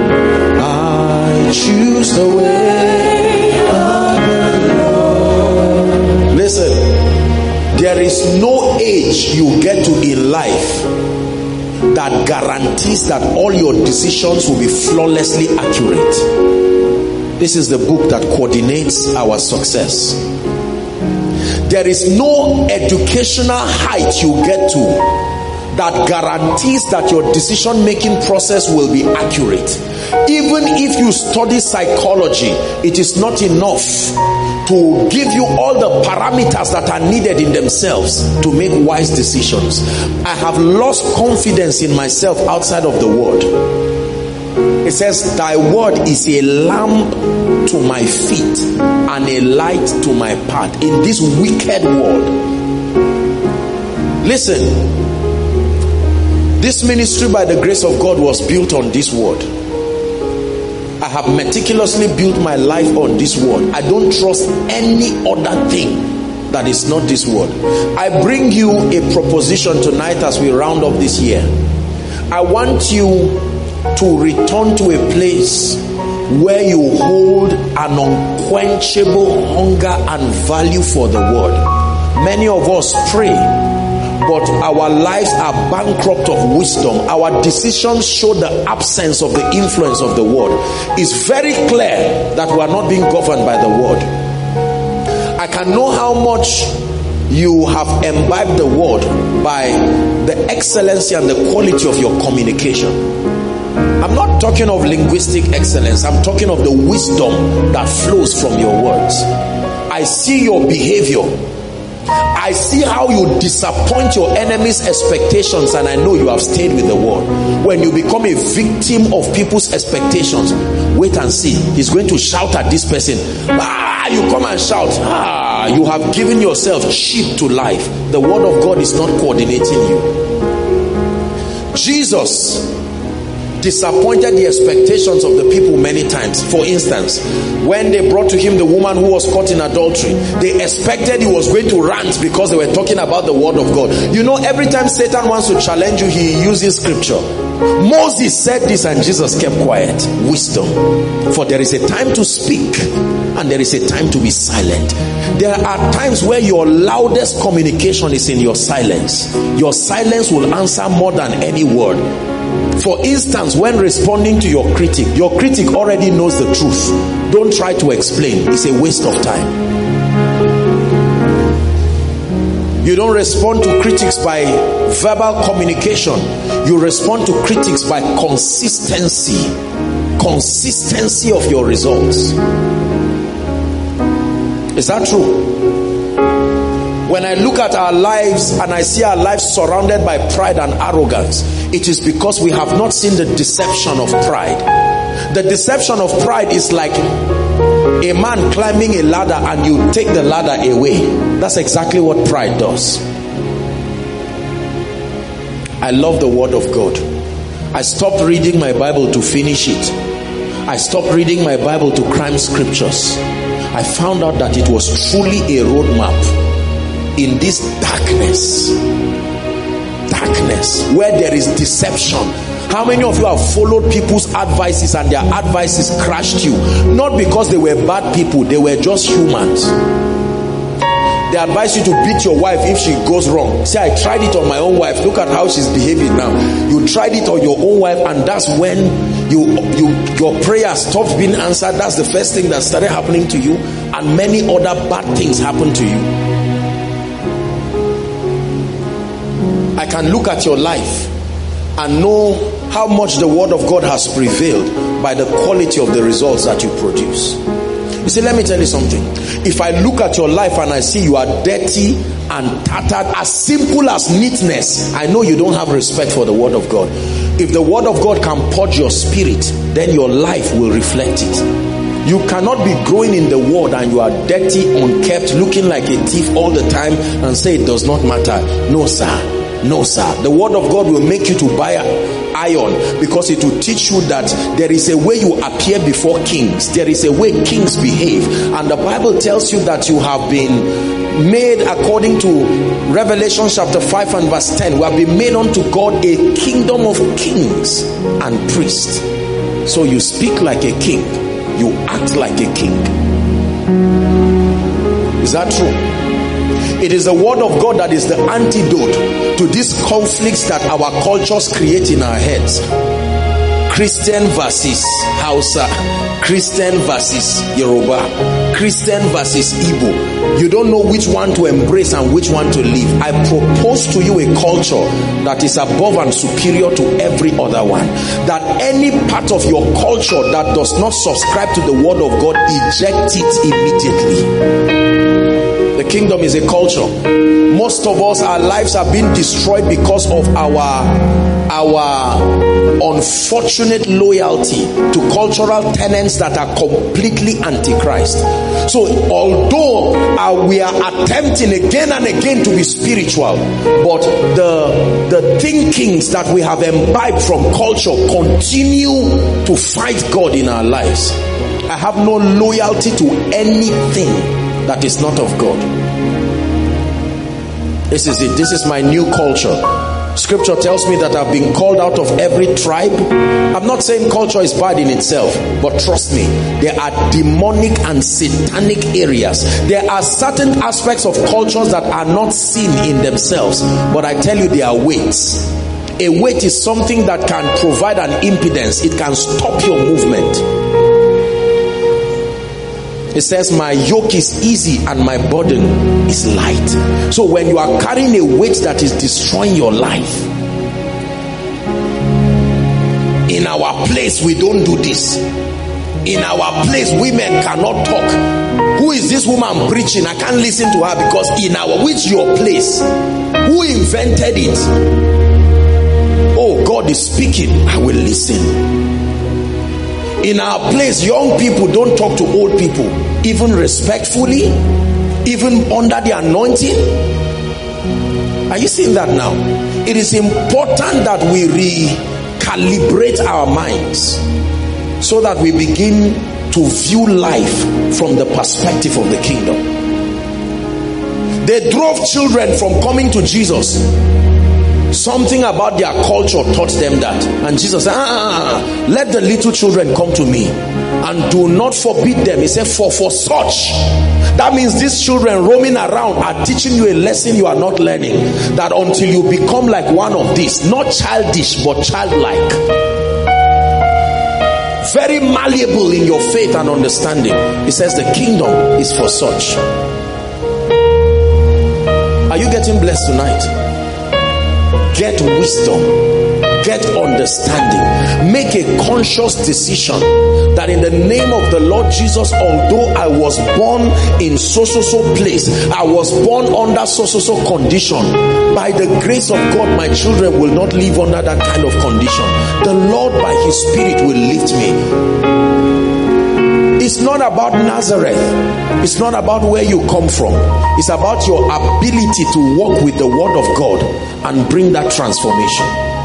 Choose the way of the Lord. Listen, there is no age you get to in life that guarantees that all your decisions will be flawlessly accurate. This is the book that coordinates our success. There is no educational height you get to that guarantees that your decision-making process will be accurate. Even if you study psychology, it is not enough to give you all the parameters that are needed in themselves to make wise decisions. I have lost confidence in myself outside of the word. It says, thy word is a lamp to my feet and a light to my path in this wicked world. Listen, this ministry by the grace of God was built on this word. I have meticulously built my life on this word. I don't trust any other thing that is not this word. I bring you a proposition tonight as we round up this year. I want you to return to a place where you hold an unquenchable hunger and value for the word. Many of us pray, but our lives are bankrupt of wisdom. Our decisions show the absence of the influence of the word. It's very clear that we are not being governed by the word. I can know how much you have imbibed the word by the excellency and the quality of your communication. I'm not talking of linguistic excellence. I'm talking of the wisdom that flows from your words. I see your behavior. I see how you disappoint your enemy's expectations, and I know you have stayed with the word. When you become a victim of people's expectations, wait and see. He's going to shout at this person. You come and shout. You have given yourself cheap to life. The word of God is not coordinating you. Jesus disappointed the expectations of the people many times. For instance, when they brought to him the woman who was caught in adultery, they expected he was going to rant because they were talking about the word of God. You know, every time Satan wants to challenge you, he uses scripture. Moses said this and Jesus kept quiet. Wisdom. For there is a time to speak and there is a time to be silent. There are times where your loudest communication is in your silence. Your silence will answer more than any word. For instance, when responding to your critic already knows the truth. Don't try to explain. It's a waste of time. You don't respond to critics by verbal communication. You respond to critics by consistency. Consistency of your results. Is that true? When I look at our lives and I see our lives surrounded by pride and arrogance, it is because we have not seen the deception of pride. The deception of pride is like a man climbing a ladder and you take the ladder away. That's exactly what pride does. I love the word of God. I stopped reading my Bible to finish it. I stopped reading my Bible to cram scriptures. I found out that it was truly a roadmap in this darkness where there is deception. How many of you have followed people's advices and their advices crashed you? Not because they were bad people, they were just humans. They advise you to beat your wife if she goes wrong. Say, I tried it on my own wife. Look at how she's behaving now. You tried it on your own wife, and that's when your prayer stops being answered. That's the first thing that started happening to you, and many other bad things happen to you. I can look at your life and know how much the word of God has prevailed by the quality of the results that you produce. You see, let me tell you something. If I look at your life and I see you are dirty and tattered, as simple as neatness, I know you don't have respect for the word of God. If the word of God can purge your spirit, then your life will reflect it. You cannot be growing in the word and you are dirty, unkept, looking like a thief all the time and say it does not matter. No, sir. No, sir. The word of God will make you to buy iron, because it will teach you that there is a way you appear before kings. There is a way kings behave. And the Bible tells you that you have been made, according to Revelation chapter 5 and verse 10, we have been made unto God a kingdom of kings and priests. So you speak like a king. You act like a king. Is that true? It is the word of God that is the antidote to these conflicts that our cultures create in our heads. Christian versus Hausa, Christian versus Yoruba, Christian versus Igbo. You don't know which one to embrace and which one to leave. I propose to you a culture that is above and superior to every other one. That any part of your culture that does not subscribe to the word of God, eject it immediately. The kingdom is a culture. Most of us, our lives have been destroyed because of our unfortunate loyalty to cultural tenets that are completely antichrist. So although we are attempting again and again to be spiritual, but the thinkings that we have imbibed from culture continue to fight God in our lives. I have no loyalty to anything that is not of God. This is it. This is my new culture. Scripture tells me that I've been called out of every tribe. I'm not saying culture is bad in itself, but trust me, there are demonic and satanic areas. There are certain aspects of cultures that are not seen in themselves, but I tell you, they are weights. A weight is something that can provide an impedance. It can stop your movement. It says, my yoke is easy and my burden is light. So when you are carrying a weight that is destroying your life, in our place we don't do this. In our place women cannot talk. Who is this woman preaching? I can't listen to her because in our, which your place? Who invented it? Oh, God is speaking. I will listen. In our place, young people don't talk to old people, even respectfully, even under the anointing. Are you seeing that now? It is important that we recalibrate our minds so that we begin to view life from the perspective of the kingdom. They drove children from coming to Jesus. Something about their culture taught them that. And Jesus said, let the little children come to me and do not forbid them. He said, for such. That means these children roaming around are teaching you a lesson you are not learning. That until you become like one of these, not childish but childlike, very malleable in your faith and understanding. He says the kingdom is for such. Are you getting blessed tonight? Get wisdom, get understanding. Make a conscious decision that in the name of the Lord Jesus, although I was born in so place, I was born under so condition, by the grace of God my children will not live under that kind of condition. The Lord by his Spirit will lift me. It's not about Nazareth. It's not about where you come from. It's about your ability to walk with the word of God and bring that transformation.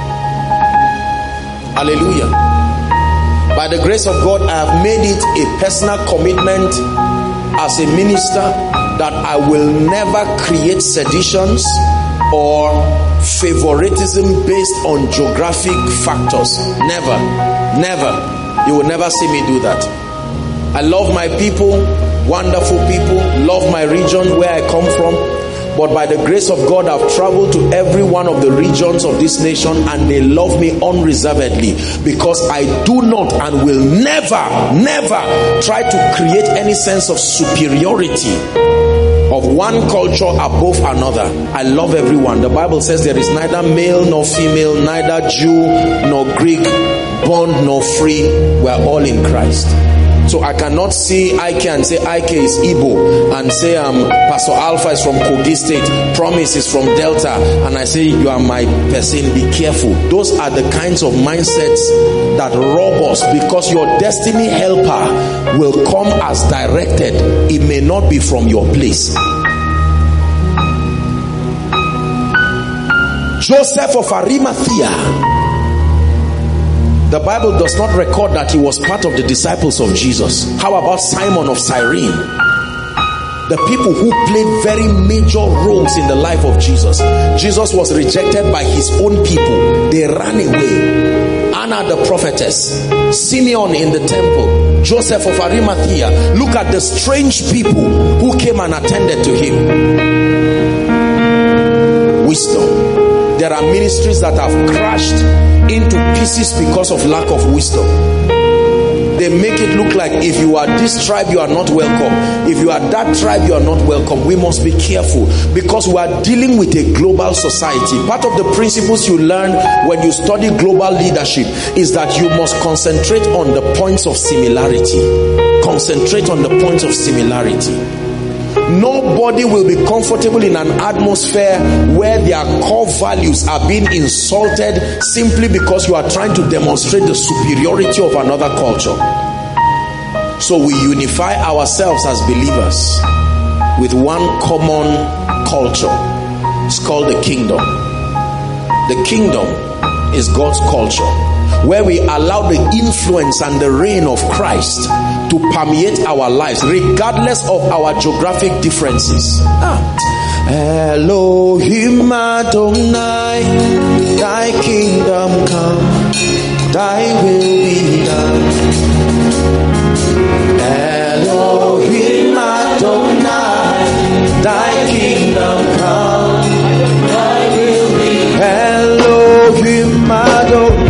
Hallelujah. By the grace of God, I have made it a personal commitment as a minister that I will never create seditions or favoritism based on geographic factors. Never. You will never see me do that. I love my people, wonderful people, love my region where I come from. But by the grace of God, I've traveled to every one of the regions of this nation and they love me unreservedly, because I do not and will never try to create any sense of superiority of one culture above another. I love everyone. The Bible says there is neither male nor female, neither Jew nor Greek, bond nor free. We are all in Christ. So I cannot see Ike and say Ike is Igbo, and say Pastor Alpha is from Kogi State, Promise is from Delta, and I say you are my person. Be careful. Those are the kinds of mindsets that rob us, because your destiny helper will come as directed. It may not be from your place. Joseph of Arimathea, the Bible does not record that he was part of the disciples of Jesus. How about Simon of Cyrene? The people who played very major roles in the life of Jesus. Jesus was rejected by his own people. They ran away. Anna the prophetess, Simeon in the temple, Joseph of Arimathea. Look at the strange people who came and attended to him. Wisdom. There are ministries that have crashed into pieces because of lack of wisdom. They make it look like if you are this tribe, you are not welcome. If you are that tribe, you are not welcome. We must be careful, because we are dealing with a global society. Part of the principles you learn when you study global leadership is that you must concentrate on the points of similarity. Concentrate on the points of similarity. Nobody will be comfortable in an atmosphere where their core values are being insulted simply because you are trying to demonstrate the superiority of another culture. So we unify ourselves as believers with one common culture. It's called the kingdom. The kingdom is God's culture, where we allow the influence and the reign of Christ to permeate our lives regardless of our geographic differences. Elohim Adonai, thy kingdom come, thy will be done. Elohim Adonai, thy kingdom come, thy will be done. Elohim Adonai,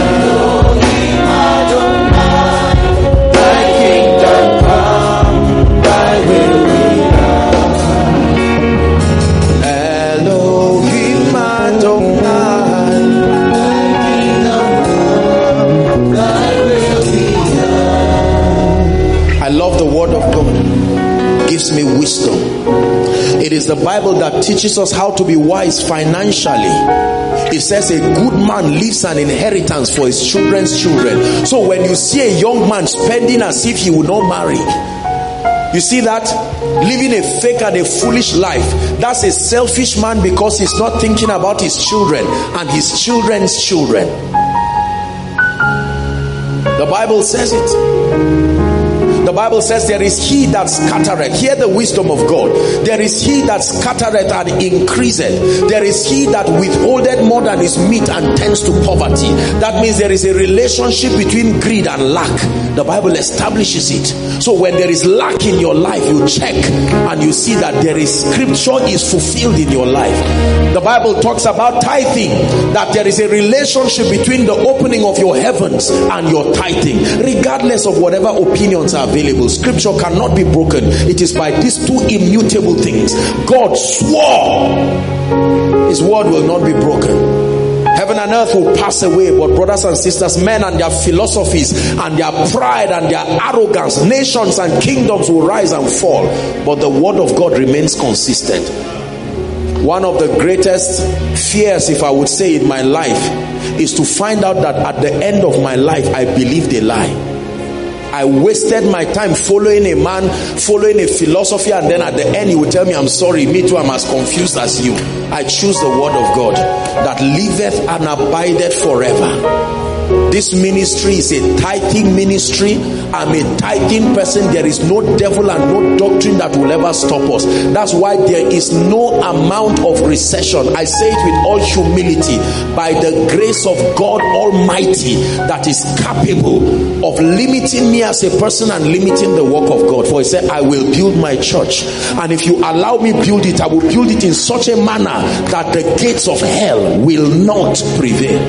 me wisdom. It is the Bible that teaches us how to be wise financially. It says a good man leaves an inheritance for his children's children. So when you see a young man spending as if he would not marry, you see that? Living a fake and a foolish life. That's a selfish man, because he's not thinking about his children and his children's children. The Bible says it. The The Bible says there is he that scattereth. Hear the wisdom of God. There is he that scattereth and increaseth. There is he that withholdeth more than is meet and tends to poverty. That means there is a relationship between greed and lack. The Bible establishes it. So when there is lack in your life, you check and you see that there is scripture is fulfilled in your life. The Bible talks about tithing, that there is a relationship between the opening of your heavens and your tithing. Regardless of whatever opinions are available, scripture cannot be broken. It is by these two immutable things. God swore, his word will not be broken. Heaven and earth will pass away, but brothers and sisters, men and their philosophies and their pride and their arrogance, nations and kingdoms will rise and fall, but the word of God remains consistent. One of the greatest fears, if I would say, in my life is to find out that at the end of my life I believed a lie. I wasted my time following a man, following a philosophy, and then at the end he would tell me, I'm sorry, me too, I'm as confused as you. I choose the word of God that liveth and abideth forever. This ministry is a tithing ministry. I'm a tithing person. There is no devil and no doctrine that will ever stop us. That's why there is no amount of recession. I say it with all humility, by the grace of God Almighty, that is capable of limiting me as a person and limiting the work of God. For he said, I will build my church, and if you allow me build it, I will build it in such a manner that the gates of hell will not prevail.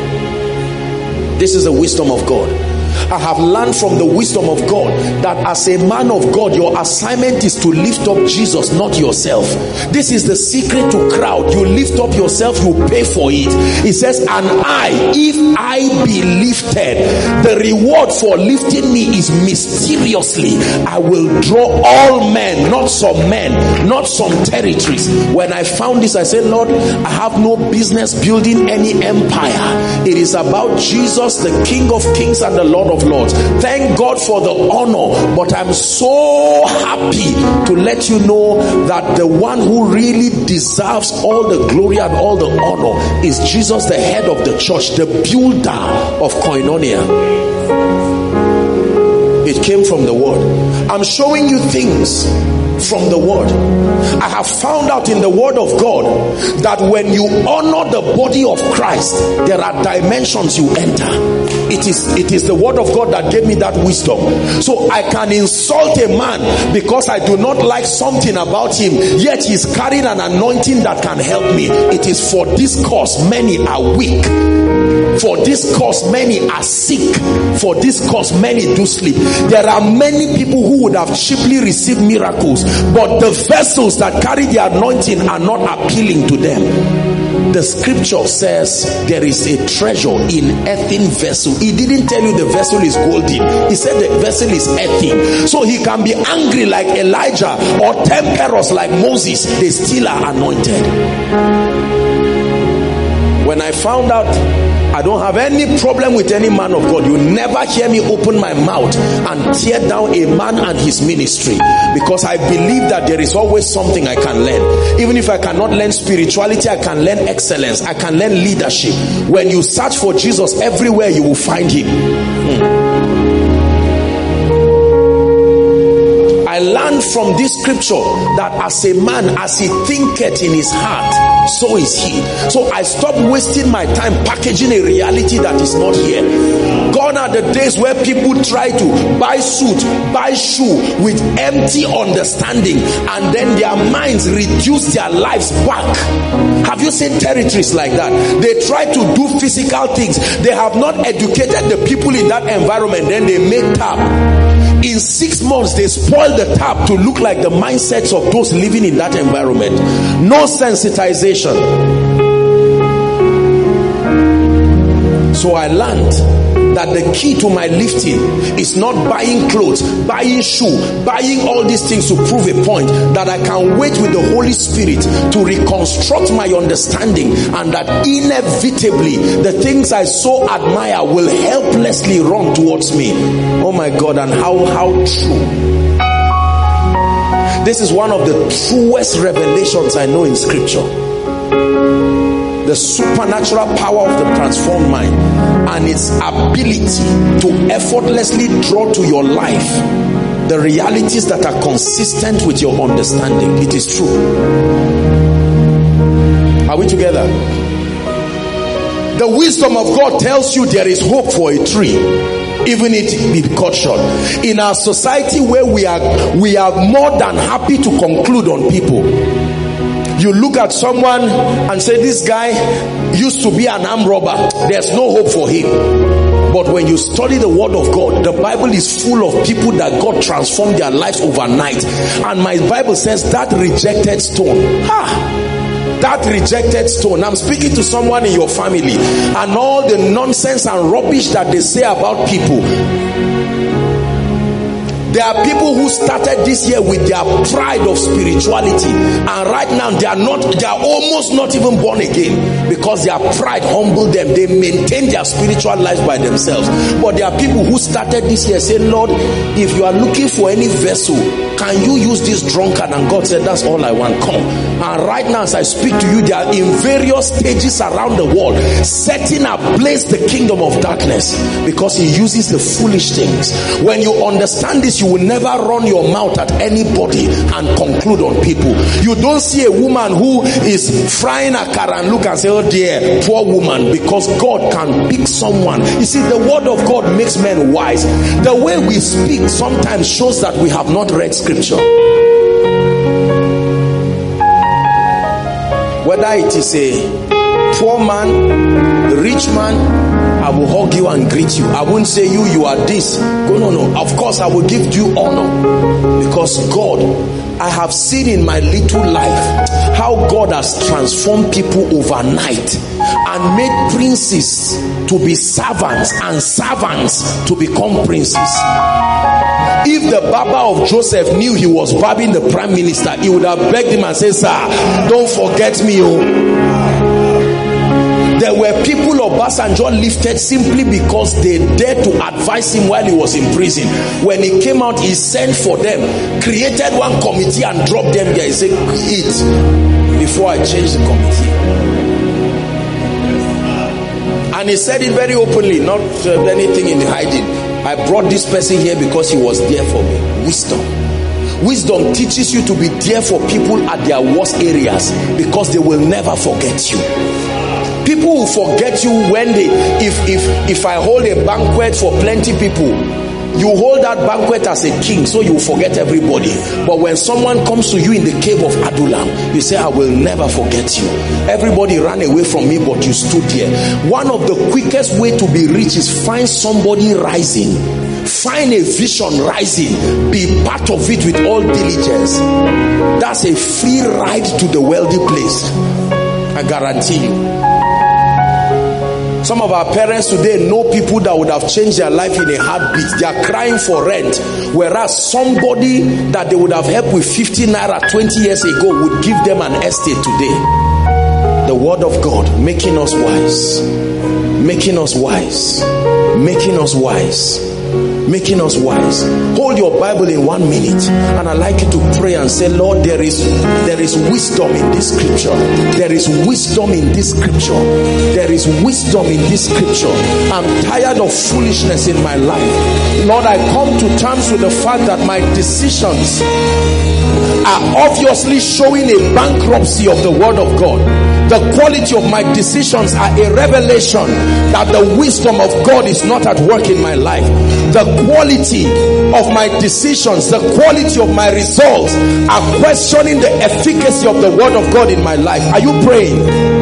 This is the wisdom of God. I have learned from the wisdom of God that as a man of God, your assignment is to lift up Jesus, not yourself. This is the secret to crowd. You lift up yourself, you pay for it. It says, and if I be lifted, the reward for lifting me is mysteriously. I will draw all men, not some men, not some territories. When I found this, I said, Lord, I have no business building any empire. It is about Jesus, the King of Kings and the Lord of Lords. Thank God for the honor, but I'm so happy to let you know that the one who really deserves all the glory and all the honor is Jesus, the head of the church, the builder of Koinonia. It came from the word. I'm showing you things from the word. I have found out in the word of God that when you honor the body of Christ, there are dimensions you enter. It is the word of God that gave me that wisdom. So I can insult a man because I do not like something about him, yet he's carrying an anointing that can help me. It is for this cause many are weak. For this cause many are sick. For this cause many do sleep. There are many people who would have cheaply received miracles, but the vessels that carry the anointing are not appealing to them. The scripture says there is a treasure in earthen vessel. He didn't tell you the vessel is golden. He said the vessel is earthen. So he can be angry like Elijah or temperous like Moses. They still are anointed. When I found out, I don't have any problem with any man of God. You never hear me open my mouth and tear down a man and his ministry, because I believe that there is always something I can learn. Even if I cannot learn spirituality, I can learn excellence. I can learn leadership. When you search for Jesus, everywhere you will find him. I learned from this scripture that as a man, as he thinketh in his heart, so is he. So I stopped wasting my time packaging a reality that is not here. Gone are the days where people try to buy suit, buy shoe with empty understanding, and then their minds reduce their lives back. Have you seen territories like that? They try to do physical things. They have not educated the people in that environment. Then they make tap. In 6 months, they spoil the tap to look like the mindsets of those living in that environment. No sensitization. So I learned that the key to my lifting is not buying clothes, buying shoe, buying all these things to prove a point, that I can wait with the Holy Spirit to reconstruct my understanding, and that inevitably the things I so admire will helplessly run towards me. Oh my God, and how true. This is one of the truest revelations I know in scripture. The supernatural power of the transformed mind and its ability to effortlessly draw to your life the realities that are consistent with your understanding. It is true. Are we together? The wisdom of God tells you there is hope for a tree, even if it be cut short. In our society where we are more than happy to conclude on people. You look at someone and say, this guy used to be an armed robber, there's no hope for him. But when you study the word of God, the Bible is full of people that God transformed their lives overnight. And my Bible says that rejected stone, that rejected stone. I'm speaking to someone in your family, and all the nonsense and rubbish that they say about people. There are people who started this year with their pride of spirituality, and right now they are almost not even born again, because their pride humbled them. They maintain their spiritual lives by themselves. But there are people who started this year saying, Lord, if you are looking for any vessel, can you use this drunkard? And God said, that's all I want, come. And right now as I speak to you, they are in various stages around the world, setting ablaze the kingdom of darkness, because he uses the foolish things. When you understand this, you will never run your mouth at anybody and conclude on people. You don't see a woman who is frying akara and look and say, oh dear, poor woman, because God can pick someone. You see, the word of God makes men wise. The way we speak sometimes shows that we have not read scripture. Whether it is a poor man, a rich man, I will hug you and greet you. I won't say you are this. No. Of course I will give you honor, because God, I have seen in my little life how God has transformed people overnight and made princes to be servants and servants to become princes. If the Baba of Joseph knew he was babbing the prime minister, he would have begged him and said, sir, don't forget me. There were people Obasanjo lifted simply because they dared to advise him while he was in prison. When he came out, he sent for them, created one committee and dropped them there. He said, eat before I change the committee. And he said it very openly, not anything in hiding. I brought this person here because he was there for me. Wisdom teaches you to be there for people at their worst areas, because they will never forget you. People will forget you when they, if I hold a banquet for plenty people, you hold that banquet as a king, so you forget everybody. But when someone comes to you in the cave of Adullam, you say, I will never forget you. Everybody ran away from me, but you stood here. One of the quickest way to be rich is find somebody rising. Find a vision rising. Be part of it with all diligence. That's a free ride to the wealthy place. I guarantee you. Some of our parents today know people that would have changed their life in a heartbeat. They are crying for rent, whereas somebody that they would have helped with 50 naira 20 years ago would give them an estate today. The word of God making us wise, making us wise, making us wise, making us wise. Hold your Bible in 1 minute, and I'd like you to pray and say, Lord, there is wisdom in this scripture. There is wisdom in this scripture. There is wisdom in this scripture. I'm tired of foolishness in my life. Lord, I come to terms with the fact that my decisions are obviously showing a bankruptcy of the word of God. The quality of my decisions are a revelation that the wisdom of God is not at work in my life. The quality of my decisions, the quality of my results are questioning the efficacy of the word of God in my life. Are you praying?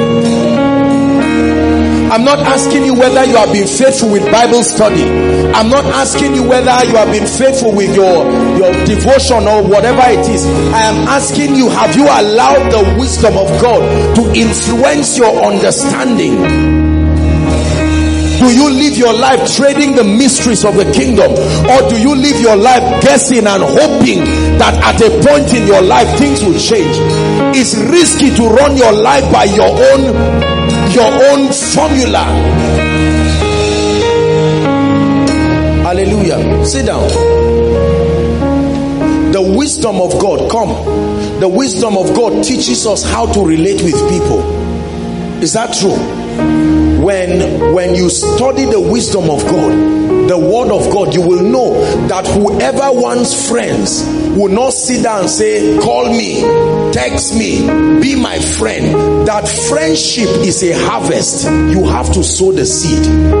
I'm not asking you whether you have been faithful with Bible study. I'm not asking you whether you have been faithful with your devotion or whatever it is. I am asking you, have you allowed the wisdom of God to influence your understanding? Do you live your life trading the mysteries of the kingdom, or do you live your life guessing and hoping that at a point in your life things will change? It's risky to run your life by your own formula. Hallelujah. Sit down. The wisdom of God, come. The wisdom of God teaches us how to relate with people. Is that true? when you study the wisdom of God, the word of God, you will know that whoever wants friends will not sit down and say, call me, text me, be my friend. That friendship is a harvest. You have to sow the seed.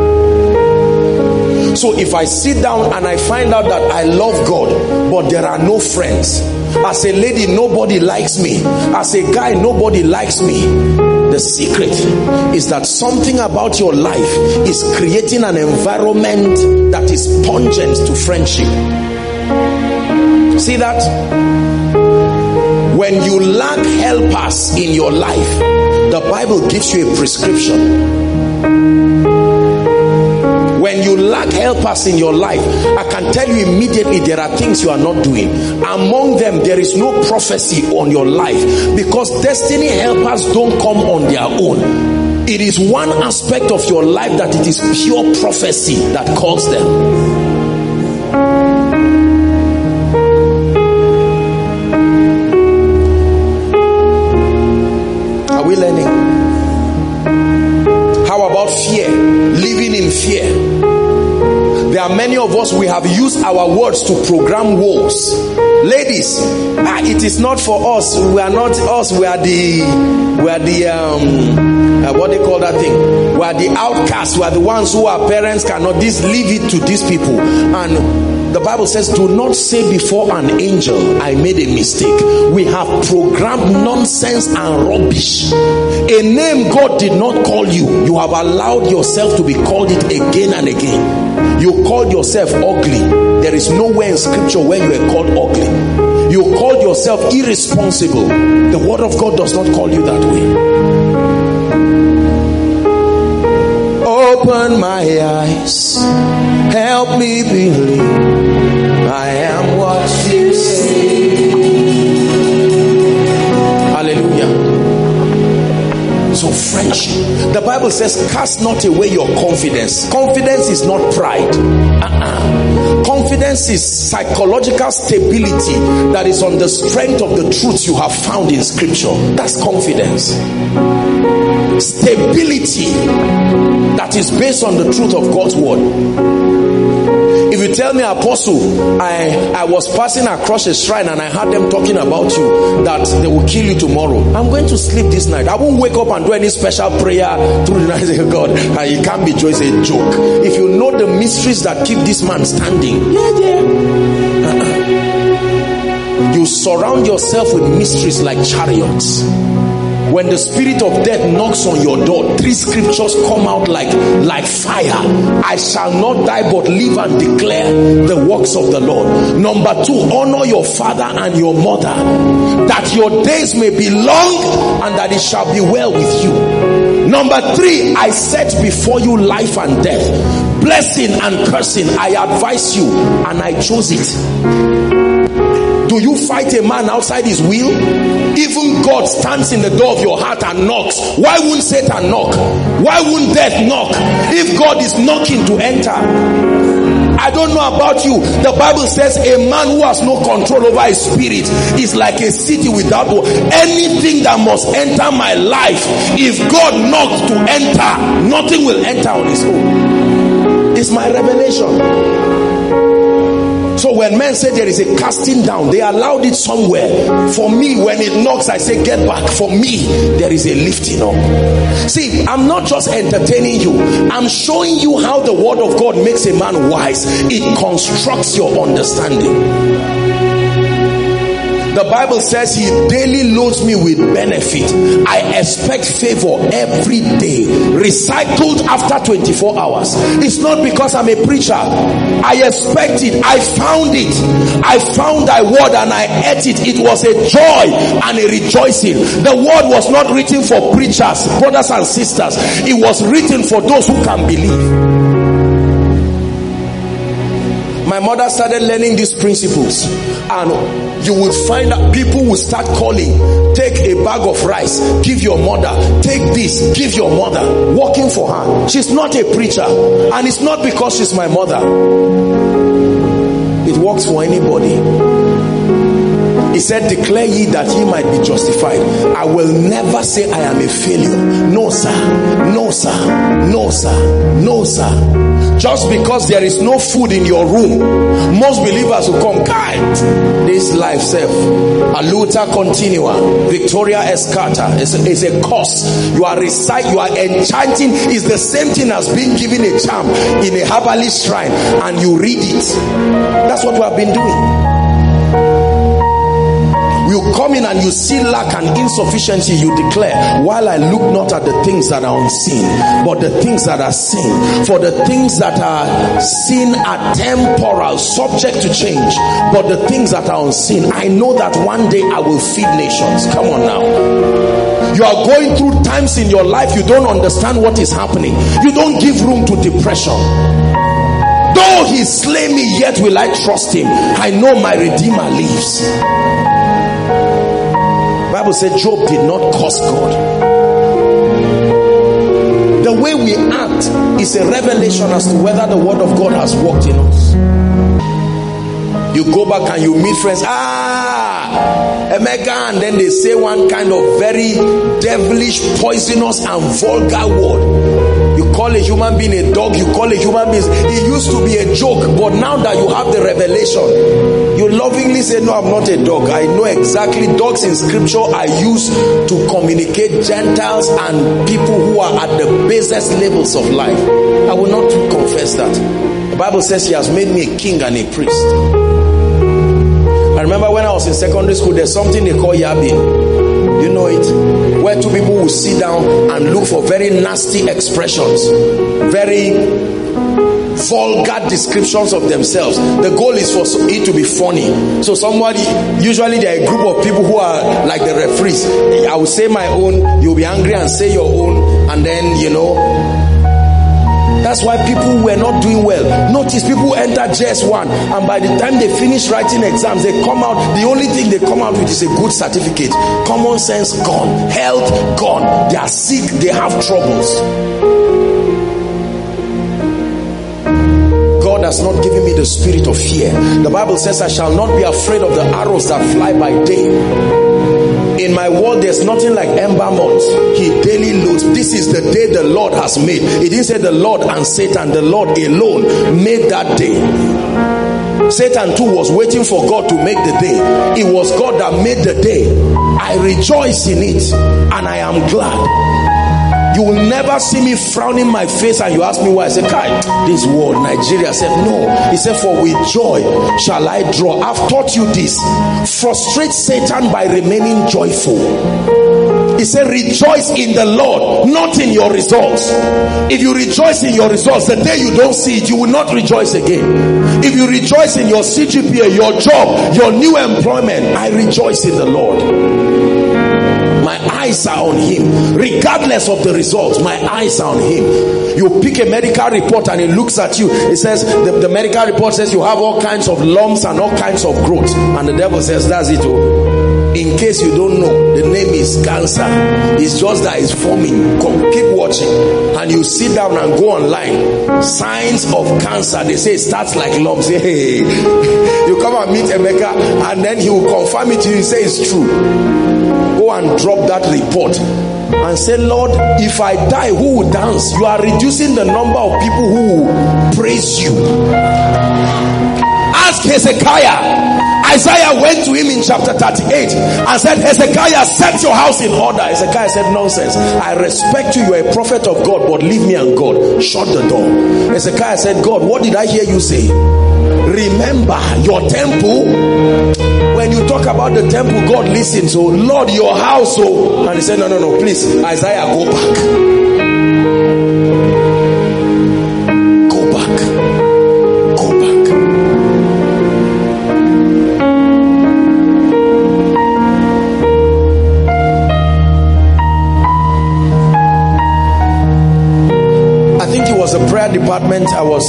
So if I sit down and I find out that I love God, but there are no friends, as a lady nobody likes me, as a guy nobody likes me, the secret is that something about your life is creating an environment that is pungent to friendship. See that? When you lack helpers in your life, the Bible gives you a prescription. When you lack helpers in your life, I can tell you immediately there are things you are not doing. Among them, there is no prophecy on your life, because destiny helpers don't come on their own. It is one aspect of your life that it is pure prophecy that calls them. Are we learning? How about fear? Living in fear. There are many of us, we have used our words to program wars. Ladies, it is not for us. We are not us. We are the what they call that thing? We are the outcasts. We are the ones who our parents cannot. Leave it to these people. And the Bible says, do not say before an angel, I made a mistake. We have programmed nonsense and rubbish. A name God did not call you, you have allowed yourself to be called it again and again. You called yourself ugly. There is nowhere in scripture where you are called ugly. You called yourself irresponsible. The word of God does not call you that way. Open my eyes, help me believe I am what you say. Hallelujah. So friendship, the Bible says, cast not away your confidence. Confidence is not pride. Confidence is psychological stability that is on the strength of the truths you have found in scripture. That's confidence. Stability that is based on the truth of God's word. If you tell me, Apostle, I was passing across a shrine and I heard them talking about you, that they will kill you tomorrow, I'm going to sleep this night. I won't wake up and do any special prayer through the night. Say, God, it can't be just a joke. If you know the mysteries that keep this man standing, you surround yourself with mysteries like chariots. When the spirit of death knocks on your door, 3 scriptures come out like fire. I shall not die but live and declare the works of the Lord. Number 2, honor your father and your mother, that your days may be long and that it shall be well with you. Number 3, I set before you life and death, blessing and cursing. I advise you and I chose it. Do you fight a man outside his will? Even God stands in the door of your heart and knocks. Why wouldn't Satan knock? Why wouldn't death knock? If God is knocking to enter. I don't know about you. The Bible says a man who has no control over his spirit is like a city without wall. Anything that must enter my life, if God knocks to enter, nothing will enter on its own. It's my revelation. So when men say there is a casting down, they allowed it somewhere. For me, when it knocks, I say get back. For me, there is a lifting up. See, I'm not just entertaining you. I'm showing you how the word of God makes a man wise. It constructs your understanding. The Bible says he daily loads me with benefit. I expect favor every day, recycled after 24 hours. It's not because I'm a preacher. I expect it. I found it. I found thy word and I ate it. It was a joy and a rejoicing. The word was not written for preachers, brothers and sisters. It was written for those who can believe. My mother started learning these principles, and you would find that people will start calling. Take a bag of rice, give your mother. Take this, give your mother. Working for her. She's not a preacher, and it's not because she's my mother. It works for anybody. He said, declare ye that ye might be justified. I will never say I am a failure. No sir, no sir, no sir, no sir. Just because there is no food in your room, most believers will come, guide this life self. Aluta continua, Victoria Escata is a curse. You are reciting, you are enchanting. Is the same thing as being given a charm in a herbalist shrine and you read it. That's what we have been doing. You come in and you see lack and insufficiency, you declare, while I look not at the things that are unseen, but the things that are seen. For the things that are seen are temporal, subject to change, but the things that are unseen, I know that one day I will feed nations. Come on now. You are going through times in your life you don't understand what is happening. You don't give room to depression. Though he slay me, yet will I trust him. I know my Redeemer lives. Bible said Job did not curse God. The way we act is a revelation as to whether the word of God has worked in us. You go back and you meet friends, Emeka, and then they say one kind of very devilish, poisonous and vulgar word. You call a human being a dog, you call a human being, it used to be a joke, but now that you have the revelation, you lovingly say, no, I'm not a dog. I know exactly. Dogs in scripture are used to communicate Gentiles and people who are at the basest levels of life. I will not confess that. The Bible says he has made me a king and a priest. I remember when I was in secondary school, there's something they call yabbing. You know it? Where two people will sit down and look for very nasty expressions, very vulgar descriptions of themselves. The goal is for it to be funny. So somebody, usually there are a group of people who are like the referees. I will say my own, you'll be angry and say your own, and then, you know, that's why people were not doing well. Notice people enter JS1 and by the time they finish writing exams, they come out, the only thing they come out with is a good certificate. Common sense gone, health gone, they are sick, they have troubles. God has not given me the spirit of fear. The Bible says I shall not be afraid of the arrows that fly by day. In my world there's nothing like ember moth. He daily loads. This is the day the Lord has made. It didn't say the Lord and Satan. The Lord alone made that day. Satan too was waiting for God to make the day. It was God that made the day. I rejoice in it and I am glad. You will never see me frowning my face and you ask me why. I say, Kai, this world, Nigeria. I said, no. He said, for with joy shall I draw. I've taught you this. Frustrate Satan by remaining joyful. He said, rejoice in the Lord, not in your results. If you rejoice in your results, the day you don't see it, you will not rejoice again. If you rejoice in your CGPA, your job, your new employment, I rejoice in the Lord. My eyes are on him. Regardless of the results, my eyes are on him. You pick a medical report and it looks at you. It says, the medical report says you have all kinds of lumps and all kinds of growth. And the devil says, that's it. In case you don't know, the name is cancer. It's just that it's forming. Come, keep watching. And you sit down and go online. Signs of cancer. They say it starts like lumps. Hey. You come and meet Emeka and then he will confirm it to you. He say it's true. Go and drop that report and say, Lord, if I die, who will dance? You are reducing the number of people who will praise you. Ask Hezekiah. Isaiah went to him in chapter 38 and said, Hezekiah, set your house in order. Hezekiah said, nonsense. I respect you. You are a prophet of God, but leave me and God. Shut the door. Hezekiah said, God, what did I hear you say? Remember your temple. When you talk about the temple, God listens. So, Lord, your house. Oh. And he said, no, please, Isaiah, go back. Go back. Go back. I think it was a prayer department. I was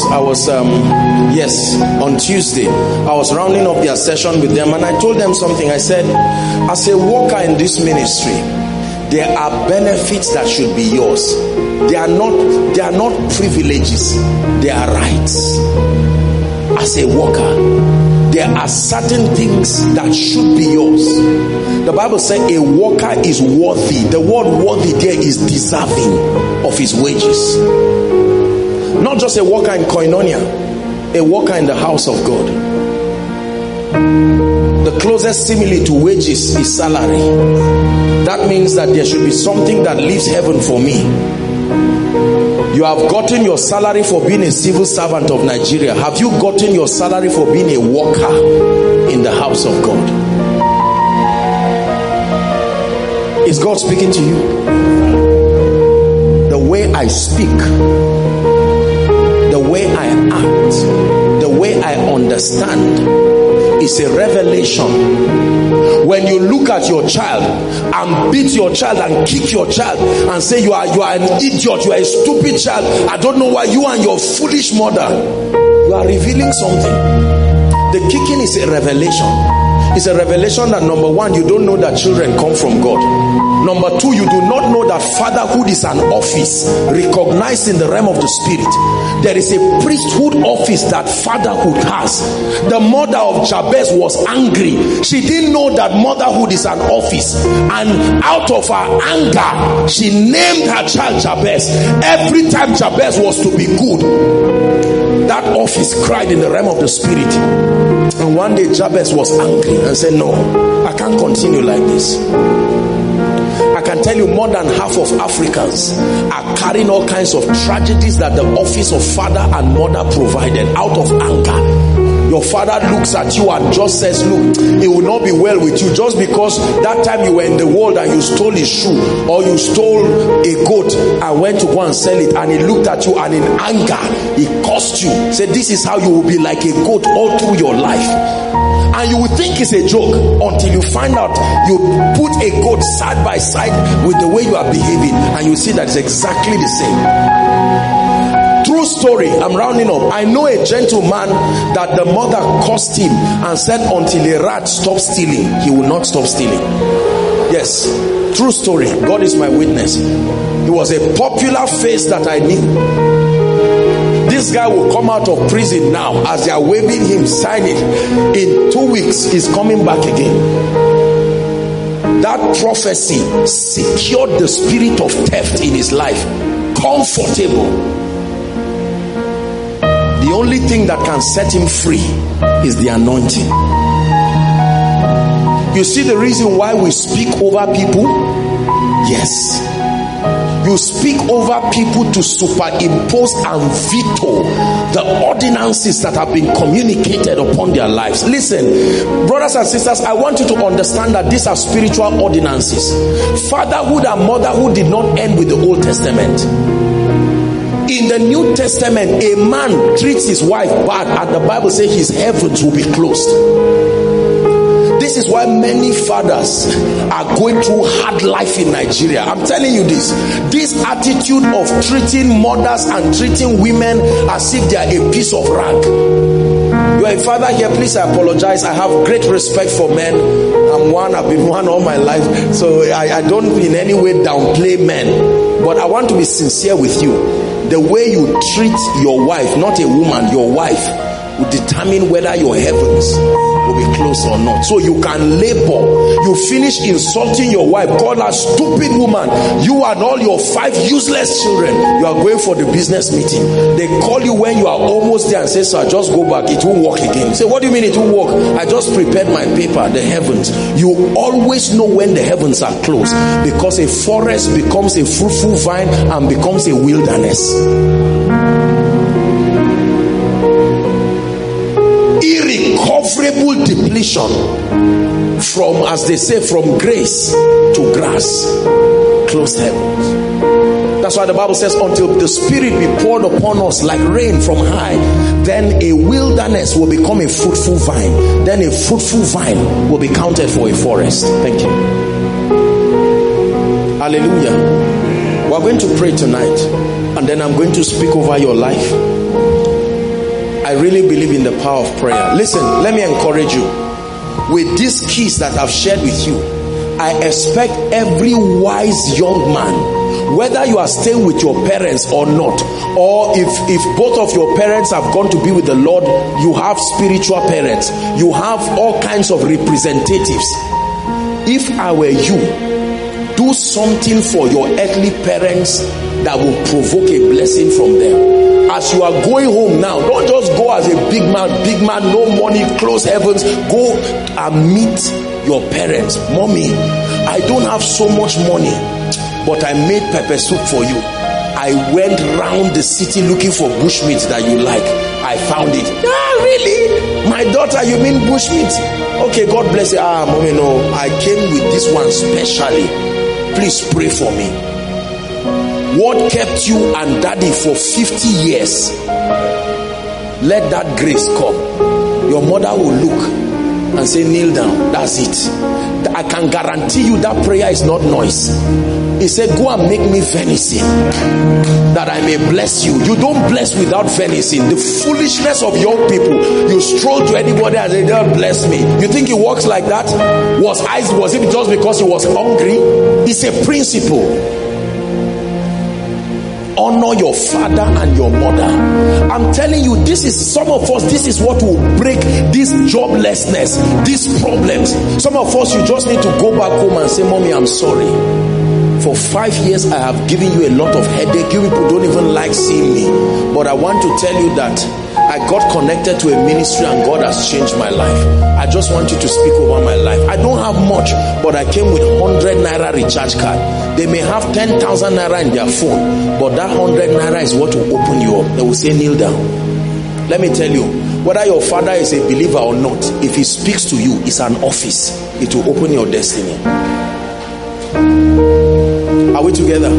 on Tuesday I was rounding up their session with them and I told them something. I said, as a worker in this ministry, there are benefits that should be yours. They are not privileges, they are rights. As a worker, there are certain things that should be yours. The Bible says a worker is worthy. The word worthy there is deserving of his wages. Not just a worker in koinonia, a worker in the house of God. The closest simile to wages is salary. That means that there should be something that leaves heaven for me. You have gotten your salary for being a civil servant of Nigeria. Have you gotten your salary for being a worker in the house of God? Is God speaking to you? The way I speak, the way I act, the way I understand is a revelation. When you look at your child and beat your child and kick your child and say you are an idiot, you are a stupid child, I don't know why, you and your foolish mother, you are revealing something. The kicking is a revelation. It's a revelation that, number one, you don't know that children come from God. Number two, you do not know that fatherhood is an office recognized in the realm of the spirit. There is a priesthood office that fatherhood has. The mother of Jabez was angry. She didn't know that motherhood is an office, and out of her anger she named her child Jabez. Every time Jabez was to be good, that office cried in the realm of the spirit. And one day Jabez was angry and said, no, I can't continue like this. I can tell you more than half of Africans are carrying all kinds of tragedies that the office of father and mother provided out of anger. Your father looks at you and just says, look, it will not be well with you just because that time you were in the world and you stole his shoe, or you stole a goat and went to go and sell it, and he looked at you and in anger he cursed you. Said, this is how you will be like a goat all through your life. And you will think it's a joke until you find out you put a goat side by side with the way you are behaving, and you see that it's exactly the same. True story, I'm rounding up. I know a gentleman that the mother cursed him and said until a rat stops stealing, he will not stop stealing. Yes, true story. God is my witness. He was a popular face that I knew. This guy will come out of prison now as they are waving him, signing. In 2 weeks, he's coming back again. That prophecy secured the spirit of theft in his life. Comfortable. The only thing that can set him free is the anointing. You see the reason why we speak over people? Yes. You speak over people to superimpose and veto the ordinances that have been communicated upon their lives. Listen, brothers and sisters, I want you to understand that these are spiritual ordinances. Fatherhood and motherhood did not end with the Old Testament. In the New Testament, a man treats his wife bad and the Bible says his heavens will be closed. This is why many fathers are going through hard life in Nigeria. I'm telling you this. This attitude of treating mothers and treating women as if they are a piece of rag. You are a father here, please, I apologize. I have great respect for men. I've been one all my life. So I don't in any way downplay men. But I want to be sincere with you. The way you treat your wife, not a woman, your wife, will determine whether your heavens will be closed or not. So you can labor. You finish insulting your wife, call her stupid woman. You and all your 5 useless children, you are going for the business meeting. They call you when you are almost there and say, sir, just go back, it won't work again. You say, what do you mean it won't work? I just prepared my paper, the heavens. You always know when the heavens are closed, because a forest becomes a fruitful vine and becomes a wilderness. Irrecoverable depletion from, as they say, from grace to grass. Closed heavens. That's why the Bible says, until the Spirit be poured upon us like rain from high, then a wilderness will become a fruitful vine. Then a fruitful vine will be counted for a forest. Thank you. Hallelujah. We're going to pray tonight, and then I'm going to speak over your life. I really believe in the power of prayer. Listen, let me encourage you. With these keys that I've shared with you, I expect every wise young man whether you are staying with your parents or not, or if both of your parents have gone to be with the Lord, you have spiritual parents, you have all kinds of representatives. If I were you, do something for your earthly parents that will provoke a blessing from them. As you are going home now, don't just go as a big man, no money, close heavens. Go and meet your parents. Mommy, I don't have so much money, but I made pepper soup for you. I went round the city looking for bushmeat that you like. I found it. Ah, really? My daughter, you mean bushmeat? Okay, God bless you. Ah, mommy, no. I came with this one specially. Please pray for me. What kept you and daddy for 50 years? Let that grace come. Your mother will look and say, kneel down. That's it. I can guarantee you that prayer is not noise. He said, go and make me venison that I may bless you. You don't bless without venison. The foolishness of young people. You stroll to anybody and say, they'll bless me. You think it works like that? Was it just because he was hungry? It's a principle. Honor your father and your mother. I'm telling you, this is what will break this joblessness, these problems. Some of us, you just need to go back home and say, mommy, I'm sorry. For 5 years, I have given you a lot of headache. You people don't even like seeing me. But I want to tell you that I got connected to a ministry and God has changed my life. I just want you to speak over my life. I don't have much, but I came with 100 naira recharge card. They may have 10,000 naira in their phone, but that 100 naira is what will open you up. They will say, kneel down. Let me tell you, whether your father is a believer or not, if he speaks to you, it's an office. It will open your destiny. Are we together?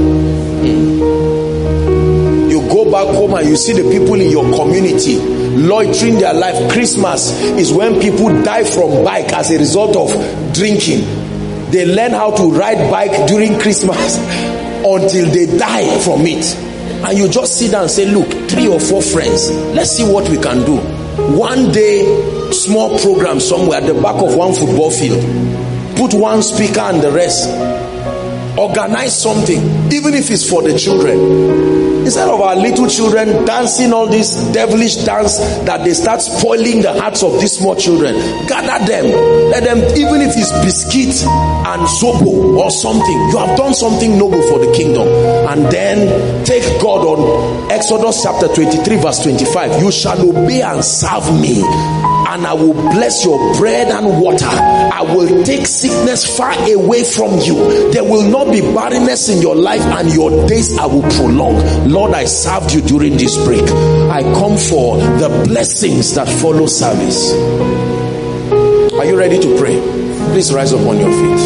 You go back home and you see the people in your community loitering their life. Christmas is when people die from bike as a result of drinking. They learn how to ride bike during Christmas until they die from it. And you just sit down and say, look, 3 or 4 friends, let's see what we can do. One day, small program somewhere at the back of one football field. Put one speaker and the rest. Organize something, even if it's for the children. Instead of our little children dancing all this devilish dance that they start spoiling the hearts of these small children, gather them, let them, even if it's biscuit and zobo or something, you have done something noble for the kingdom. And then take God on Exodus chapter 23 verse 25. You shall obey and serve me, and I will bless your bread and water. I will take sickness far away from you. There will not be barrenness in your life, and your days I will prolong. Lord, I served you during this break. I come for the blessings that follow service. Are you ready to pray? Please rise up on your feet.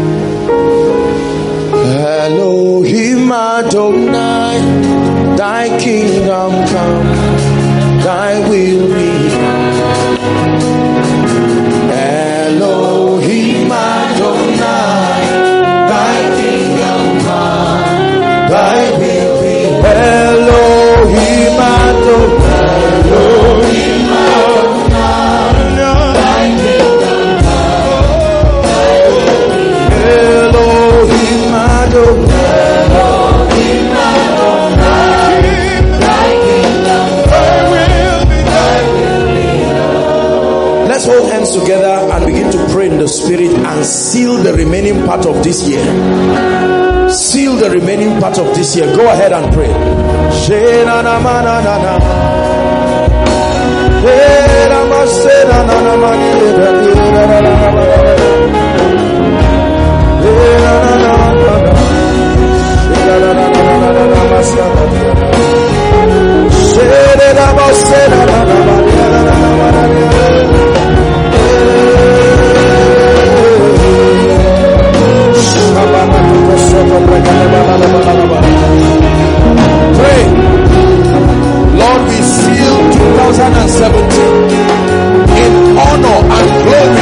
Elohim Adonai, thy kingdom come, thy will be done. Elohim Adonai, thy kingdom come, thy will be done. Elohim Adonai, Elohim Adonai, thy kingdom come, thy will be done. Elohim Adonai, Elohim Adonai, thy kingdom come, thy will be done. Let's hold hands together and begin to pray in the spirit and seal the remaining part of this year. Seal the remaining part of this year. Go ahead and pray. Pray. Lord, we seal 2017 in honor and glory.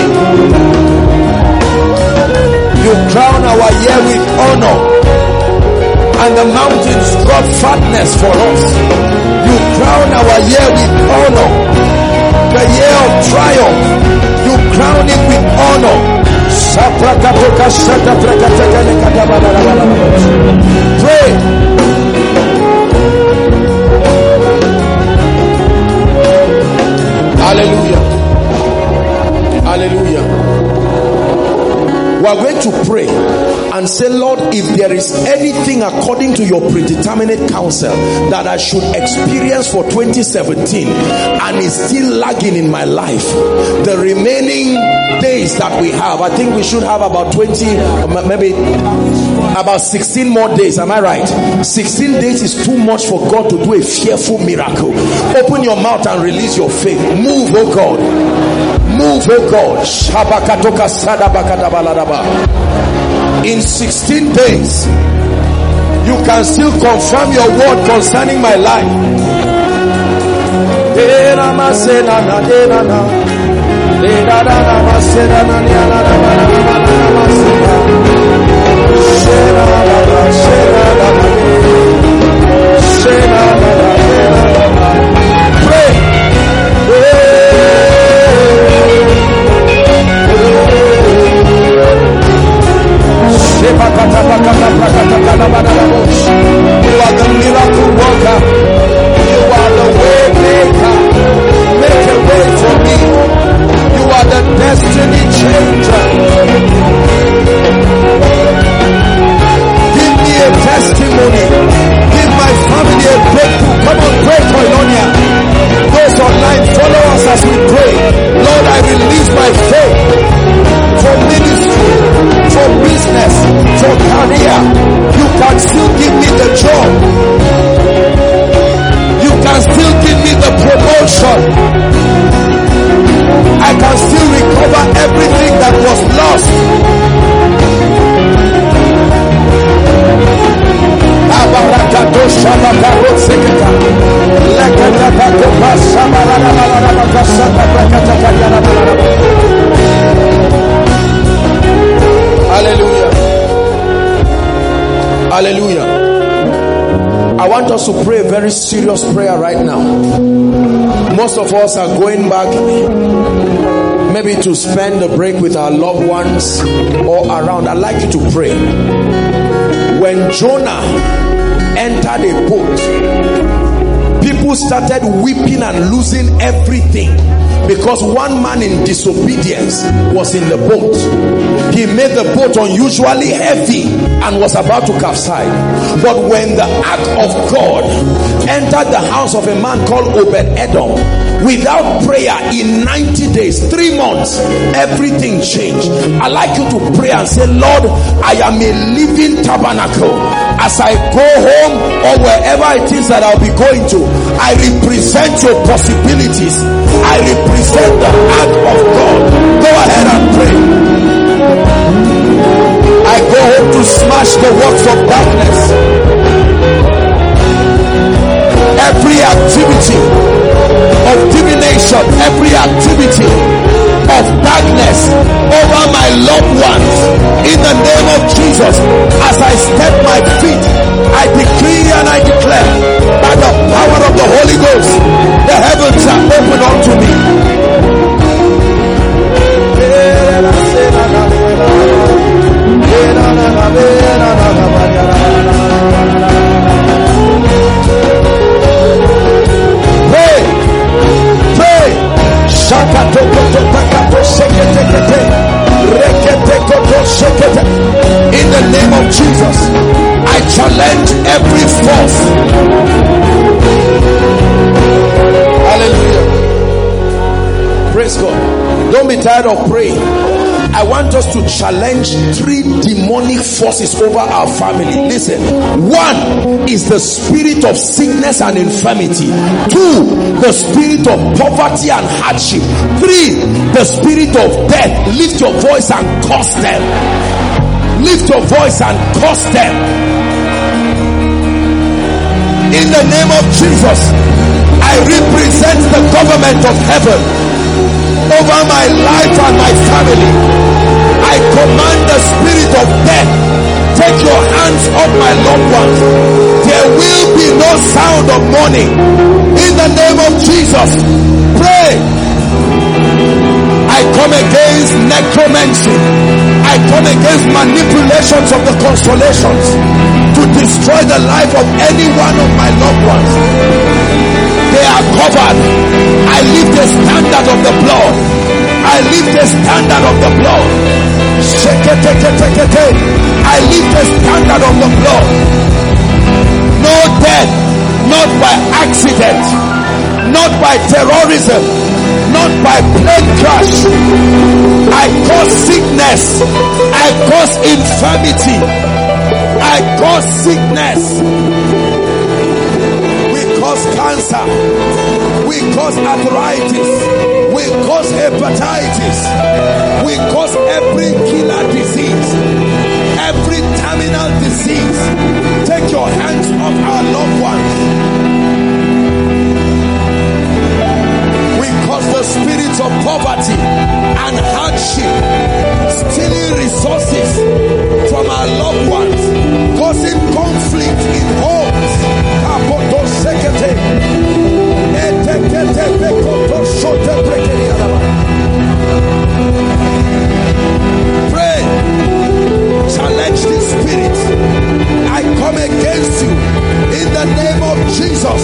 You crown our year with honor, and the mountains brought fatness for us. You crown our year with honor, the year of triumph. You crown it with honor. Pray. Hallelujah. Hallelujah. We are going to pray and say, Lord, if there is anything according to your predeterminate counsel that I should experience for 2017 and is still lagging in my life, the remaining days that we have, I think we should have about 20, maybe about 16 more days. Am I right? 16 days is too much for God to do a fearful miracle. Open your mouth and release your faith. Move, oh God. Move, oh God. In 16 days, you can still confirm your word concerning my life. Pray. You are the miracle worker. You are the way maker. Make a way for me. You are the destiny changer. Give me a testimony. Give my family a breakthrough. Come on, pray, Koinonia. Those online, follow us as we pray. Lord, I release my faith for ministry, for business, for career. You can still give me the job. You can still give me the promotion. I can still recover everything that was lost. Hallelujah. Hallelujah. I want us to pray a very serious prayer right now. Most of us are going back maybe to spend the break with our loved ones or around. I'd like you to pray. When Jonah entered a boat, people started weeping and losing everything because one man in disobedience was in the boat. He made the boat unusually heavy and was about to capsize. But when the ark of God entered the house of a man called Obed-Edom, without prayer, in 90 days, 3 months, everything changed. I'd like you to pray and say, Lord, I am a living tabernacle. As I go home or wherever it is that I'll be going to, I represent your possibilities. I represent the ark of God. Go ahead and pray. I go home to smash the works of darkness. Every activity of divination, every activity of darkness over my loved ones, in the name of Jesus, as I step my feet, I decree and I declare, by the power of the Holy Ghost, the heavens are open unto me. Pray, pray. In the name of Jesus, I challenge every force. Hallelujah. Praise God. Don't be tired of praying. I want us to challenge 3 demonic forces over our family. Listen. 1 is the spirit of sickness and infirmity. 2, the spirit of poverty and hardship. 3, the spirit of death. Lift your voice and curse them. Lift your voice and curse them. In the name of Jesus, I represent the government of heaven over my life and my family. I command the spirit of death, take your hands off my loved ones. There will be no sound of mourning. In the name of Jesus, pray. I come against necromancy. I come against manipulations of the constellations to destroy the life of any one of my loved ones. They are covered. I lift the standard of the blood. I lift the standard of the blood. I lift the standard of the blood. No death, not by accident, not by terrorism, not by plane crash. I cause sickness. I cause infirmity. I cause sickness. We cause cancer. We cause arthritis. We cause hepatitis. We cause every killer disease, every terminal disease. Take your hands off our loved ones. We cause the spirits of poverty and hardship, stealing resources from our loved ones, causing conflict in homes. Pray. Challenge the spirit. I come against you in the name of Jesus.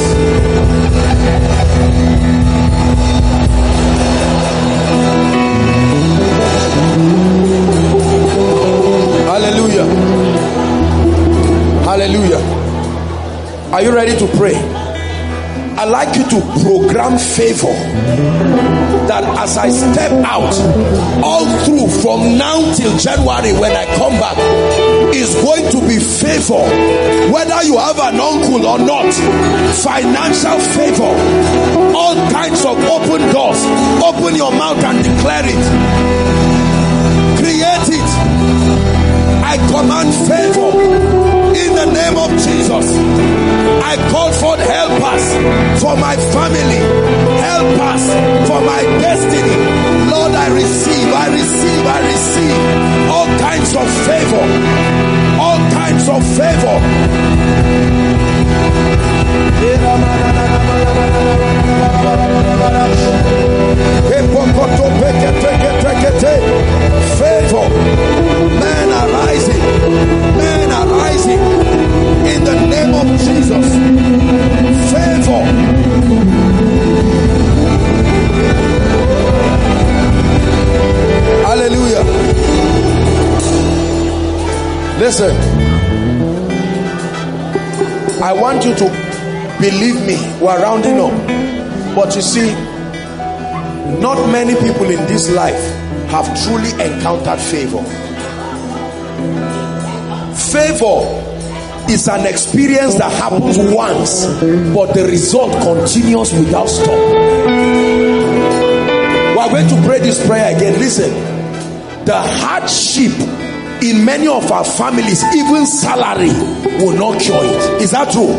Hallelujah. Hallelujah. Are you ready to pray? I'd like you to program favor, that as I step out all through from now till January, when I come back, is going to be favor. Whether you have an uncle or not, financial favor, all kinds of open doors. Open your mouth and declare it. Create it. I command favor in the name of Jesus. I call forth helpers for my family, helpers for my destiny. Lord, I receive all kinds of favor, all kinds of favor. Favor. Men are rising in the name of Jesus. Favor. Hallelujah. Listen, I want you to believe me. We're rounding up, but you see, not many people in this life have truly encountered favor. Favor is an experience that happens once, but the result continues without stop. We are going to pray this prayer again. Listen, the hardship in many of our families, even salary, will not cure it. Is that true?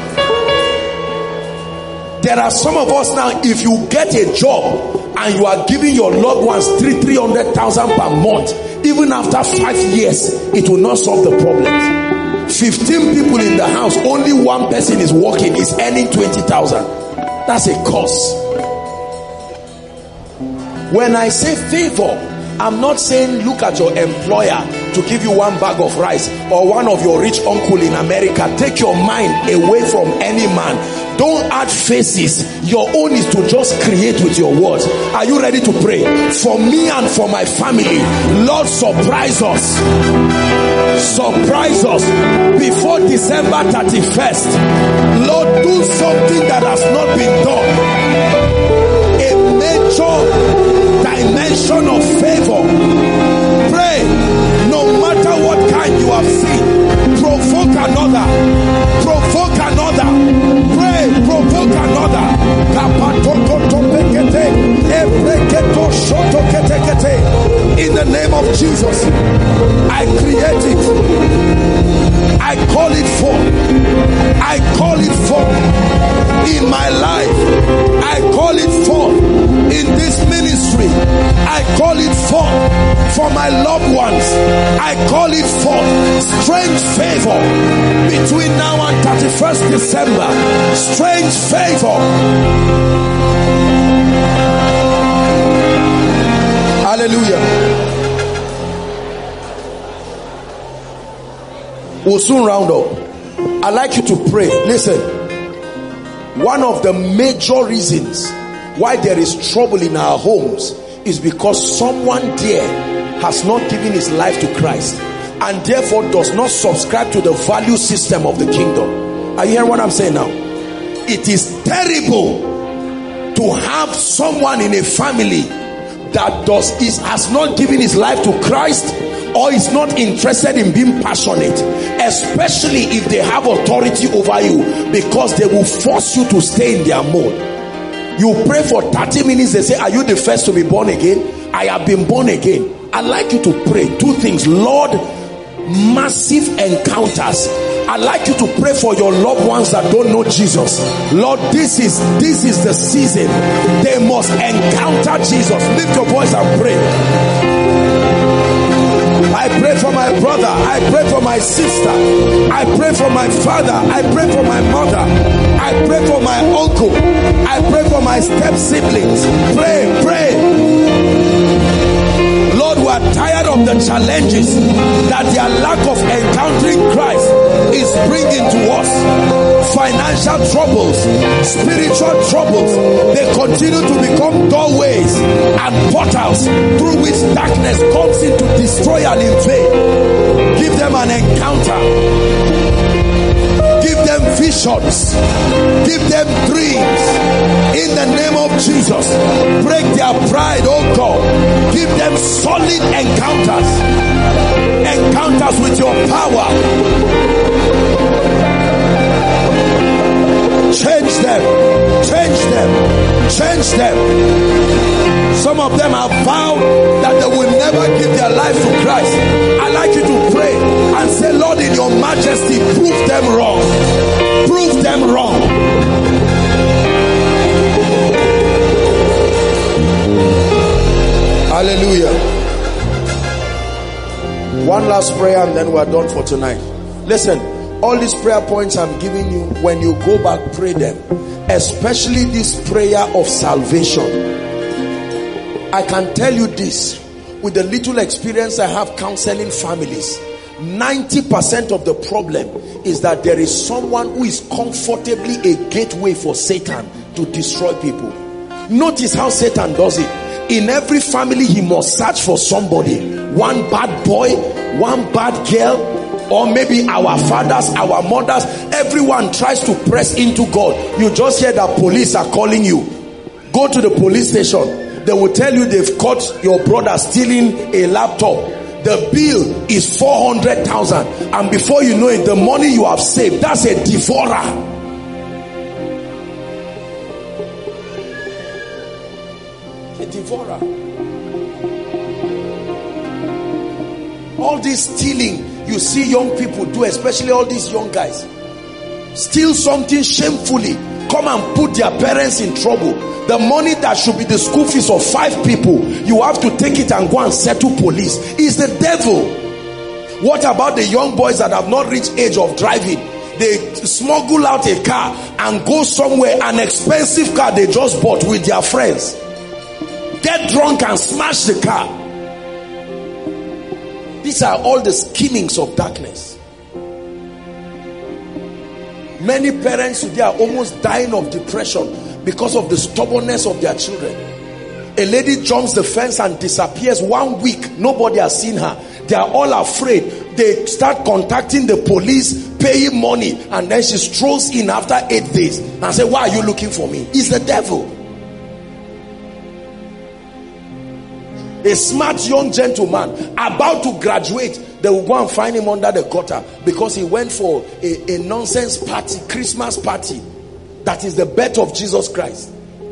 There are some of us now, if you get a job and you are giving your loved ones 300,000 per month, even after 5 years, it will not solve the problem. 15 people in the house, only one person is working, is earning 20,000. That's a curse. When I say favor, I'm not saying look at your employer to give you one bag of rice or one of your rich uncle in America. Take your mind away from any man. Don't add faces. Your own is to just create with your words. Are you ready to pray? For me and for my family, Lord, surprise us. Surprise us before December 31st. Lord, do something that has not been done. A major dimension of favor. Pray, no matter what kind you have seen, provoke another. Provoke another. Pray, provoke another. In the name of Jesus, I create it. I call it forth. I call it forth in my life. I call it forth in this ministry. I call it forth for my loved ones. I call it forth. Strange favor between now and 31st December. Strange favor. Hallelujah. We'll soon round up. I'd like you to pray. Listen, one of the major reasons why there is trouble in our homes is because someone there has not given his life to Christ and therefore does not subscribe to the value system of the kingdom. Are you hearing what I'm saying now? It is terrible to have someone in a family that has not given his life to Christ or is not interested in being passionate, especially if they have authority over you, because they will force you to stay in their mode. You pray for 30 minutes, they say, are you the first to be born again? I have been born again. I'd like you to pray 2 things. Lord, massive encounters. I'd like you to pray for your loved ones that don't know Jesus. Lord, this is the season. They must encounter Jesus. Lift your voice and pray. I pray for my brother. I pray for my sister. I pray for my father. I pray for my mother. I pray for my uncle. I pray for my step siblings. Pray. Lord, we are tired of the challenges that their lack of encountering Christ is bringing to us. Financial troubles, spiritual troubles, they continue to become doorways and portals through which darkness comes into destroy and invade. Give them an encounter. Give them visions. Give them dreams. In the name of Jesus, break their pride, oh God. Give them solid encounters. Encounters with your power. Change them. Change them. Change them. Some of them have vowed that they will never give their life to Christ. I'd like you to pray and say, Lord, in your majesty, prove them wrong. Prove them wrong. Hallelujah. One last prayer and then we're done for tonight. Listen, all these prayer points I'm giving you, when you go back, pray them. Especially this prayer of salvation. I can tell you this, with the little experience I have counseling families, 90% of the problem is that there is someone who is comfortably a gateway for Satan to destroy people. Notice how Satan does it. In every family, he must search for somebody. One bad boy, one bad girl, or maybe our fathers, our mothers. Everyone tries to press into God. You just hear that police are calling you. Go to the police station. They will tell you they've caught your brother stealing a laptop. The bill is 400,000, and before you know it, the money you have saved, that's a devourer. A devourer. All this stealing you see young people do, especially all these young guys, steal something shamefully, come and put their parents in trouble. The money that should be the school fees of 5 people, you have to take it and go and settle police. It's the devil. What about the young boys that have not reached age of driving? They smuggle out a car and go somewhere, an expensive car they just bought with their friends. Get drunk and smash the car. These are all the schemings of darkness. Many parents today are almost dying of depression because of the stubbornness of their children. A lady jumps the fence and disappears 1 week. Nobody has seen her. They are all afraid. They start contacting the police, paying money, and then she strolls in after 8 days and say, why are you looking for me? It's the devil. A smart young gentleman about to graduate, they will go and find him under the gutter because he went for a nonsense party, Christmas party. That is the birth of Jesus Christ.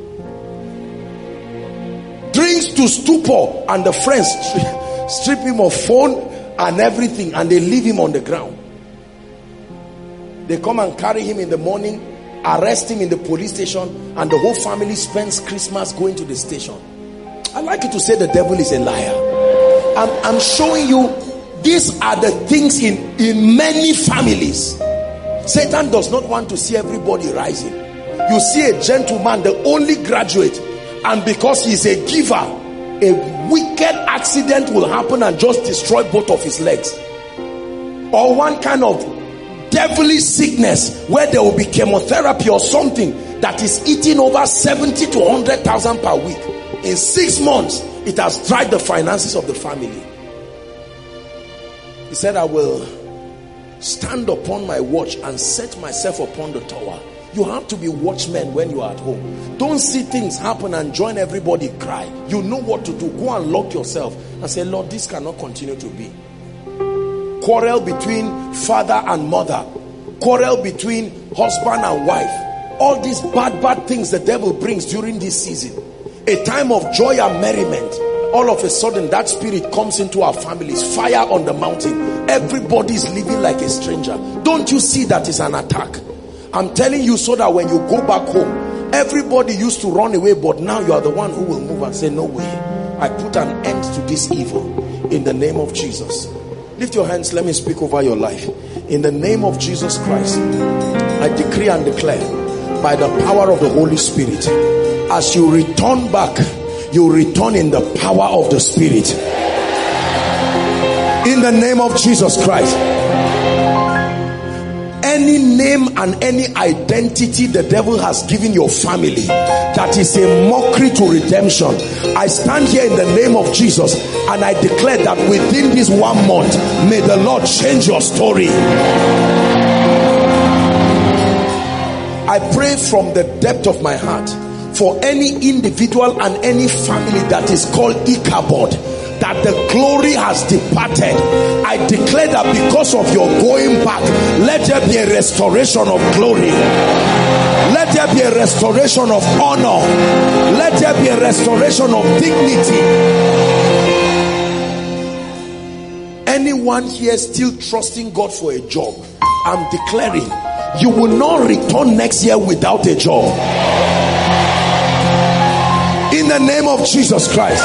Drinks to stupor, and the friends strip him of phone and everything, and they leave him on the ground. They come and carry him in the morning, arrest him in the police station, and the whole family spends Christmas going to the station. I'd like you to say the devil is a liar. I'm showing you these are the things in many families. Satan does not want to see everybody rising. You see a gentleman, the only graduate, and because he's a giver, a wicked accident will happen and just destroy both of his legs. or one kind of devilish sickness where there will be chemotherapy or something that is eating over 70 to 100,000 per week. In 6 months, it has dried the finances of the family. He said, I will stand upon my watch and set myself upon the tower. You have to be watchmen when you are at home. Don't see things happen and join everybody cry. You know what to do. Go and lock yourself and say, Lord, this cannot continue to be. Quarrel between father and mother. Quarrel between husband and wife. All these bad things the devil brings during this season. A time of joy and merriment. All of a sudden that spirit comes into our families. Fire on the mountain. Everybody is living like a stranger. Don't you see that is an attack? I'm telling you so that when you go back home, everybody used to run away, but now you are the one who will move and say, no way. I put an end to this evil in the name of Jesus. Lift your hands. Let me speak over your life. In the name of Jesus Christ, I decree and declare by the power of the Holy Spirit, as you return back, you return in the power of the Spirit. In the name of Jesus Christ. Any name and any identity the devil has given your family that is a mockery to redemption, I stand here in the name of Jesus and I declare that within this 1 month, may the Lord change your story. I pray from the depth of my heart for any individual and any family that is called Ichabod, that the glory has departed. I declare that because of your going back, let there be a restoration of glory. Let there be a restoration of honor. Let there be a restoration of dignity. Anyone here still trusting God for a job, I'm declaring you will not return next year without a job. In the name of Jesus Christ.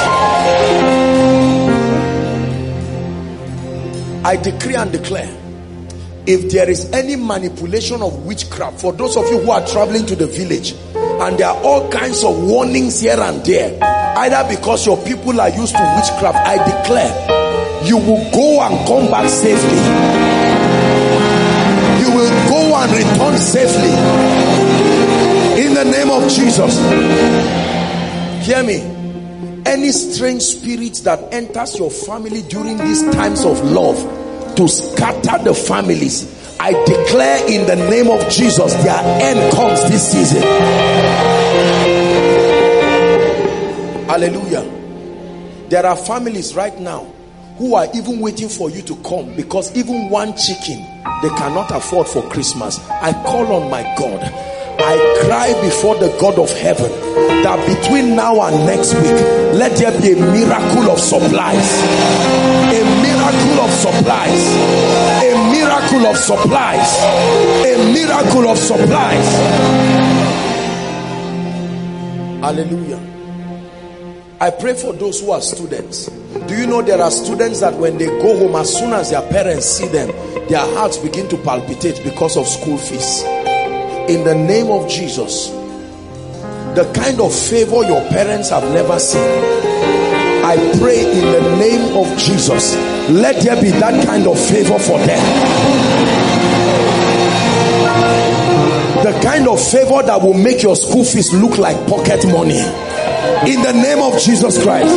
I decree and declare, if there is any manipulation of witchcraft, for those of you who are traveling to the village, and there are all kinds of warnings here and there, either because your people are used to witchcraft, I declare you will go and come back safely. You will go and return safely. In the name of Jesus. Hear me. Any strange spirit that enters your family during these times of love to scatter the families, I declare in the name of Jesus, their end comes this season. Hallelujah. There are families right now who are even waiting for you to come, because even one chicken they cannot afford for Christmas. I call on my God. I cry before the God of heaven that between now and next week, let there be a miracle of supplies. A miracle of supplies. A miracle of supplies. A miracle of supplies. Hallelujah. I pray for those who are students. Do you know there are students that when they go home, as soon as their parents see them, their hearts begin to palpitate because of school fees? In the name of Jesus, the kind of favor your parents have never seen, I pray in the name of Jesus, let there be that kind of favor for them. The kind of favor that will make your school fees look like pocket money. In the name of Jesus Christ.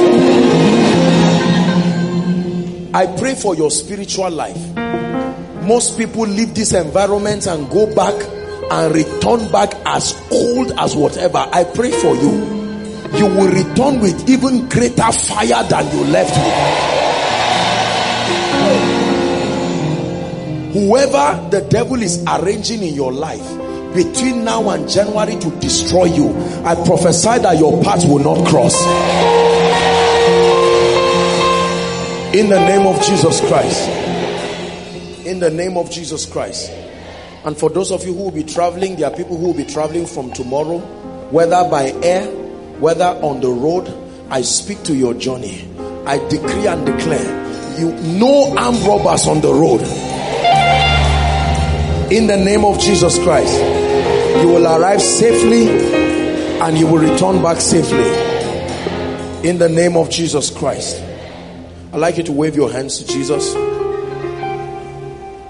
I pray for your spiritual life. Most people leave this environment and go back and return back as old as whatever. I pray for you. You will return with even greater fire than you left with. Whoever the devil is arranging in your life between now and January to destroy you, I prophesy that your path will not cross. In the name of Jesus Christ. In the name of Jesus Christ. And for those of you who will be traveling, there are people who will be traveling from tomorrow, whether by air, whether on the road. I speak to your journey. I decree and declare, you no armed robbers on the road. In the name of Jesus Christ, you will arrive safely and you will return back safely. In the name of Jesus Christ. I'd like you to wave your hands to Jesus.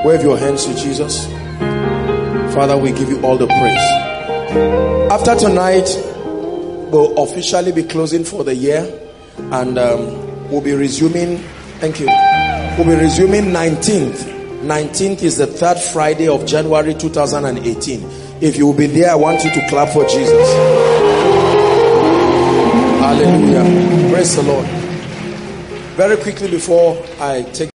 Wave your hands to Jesus. Father, we give you all the praise. After tonight, we'll officially be closing for the year, and we'll be resuming. Thank you. We'll be resuming 19th. 19th is the third Friday of January 2018. If you will be there, I want you to clap for Jesus. Hallelujah. Praise the Lord. Very quickly before I take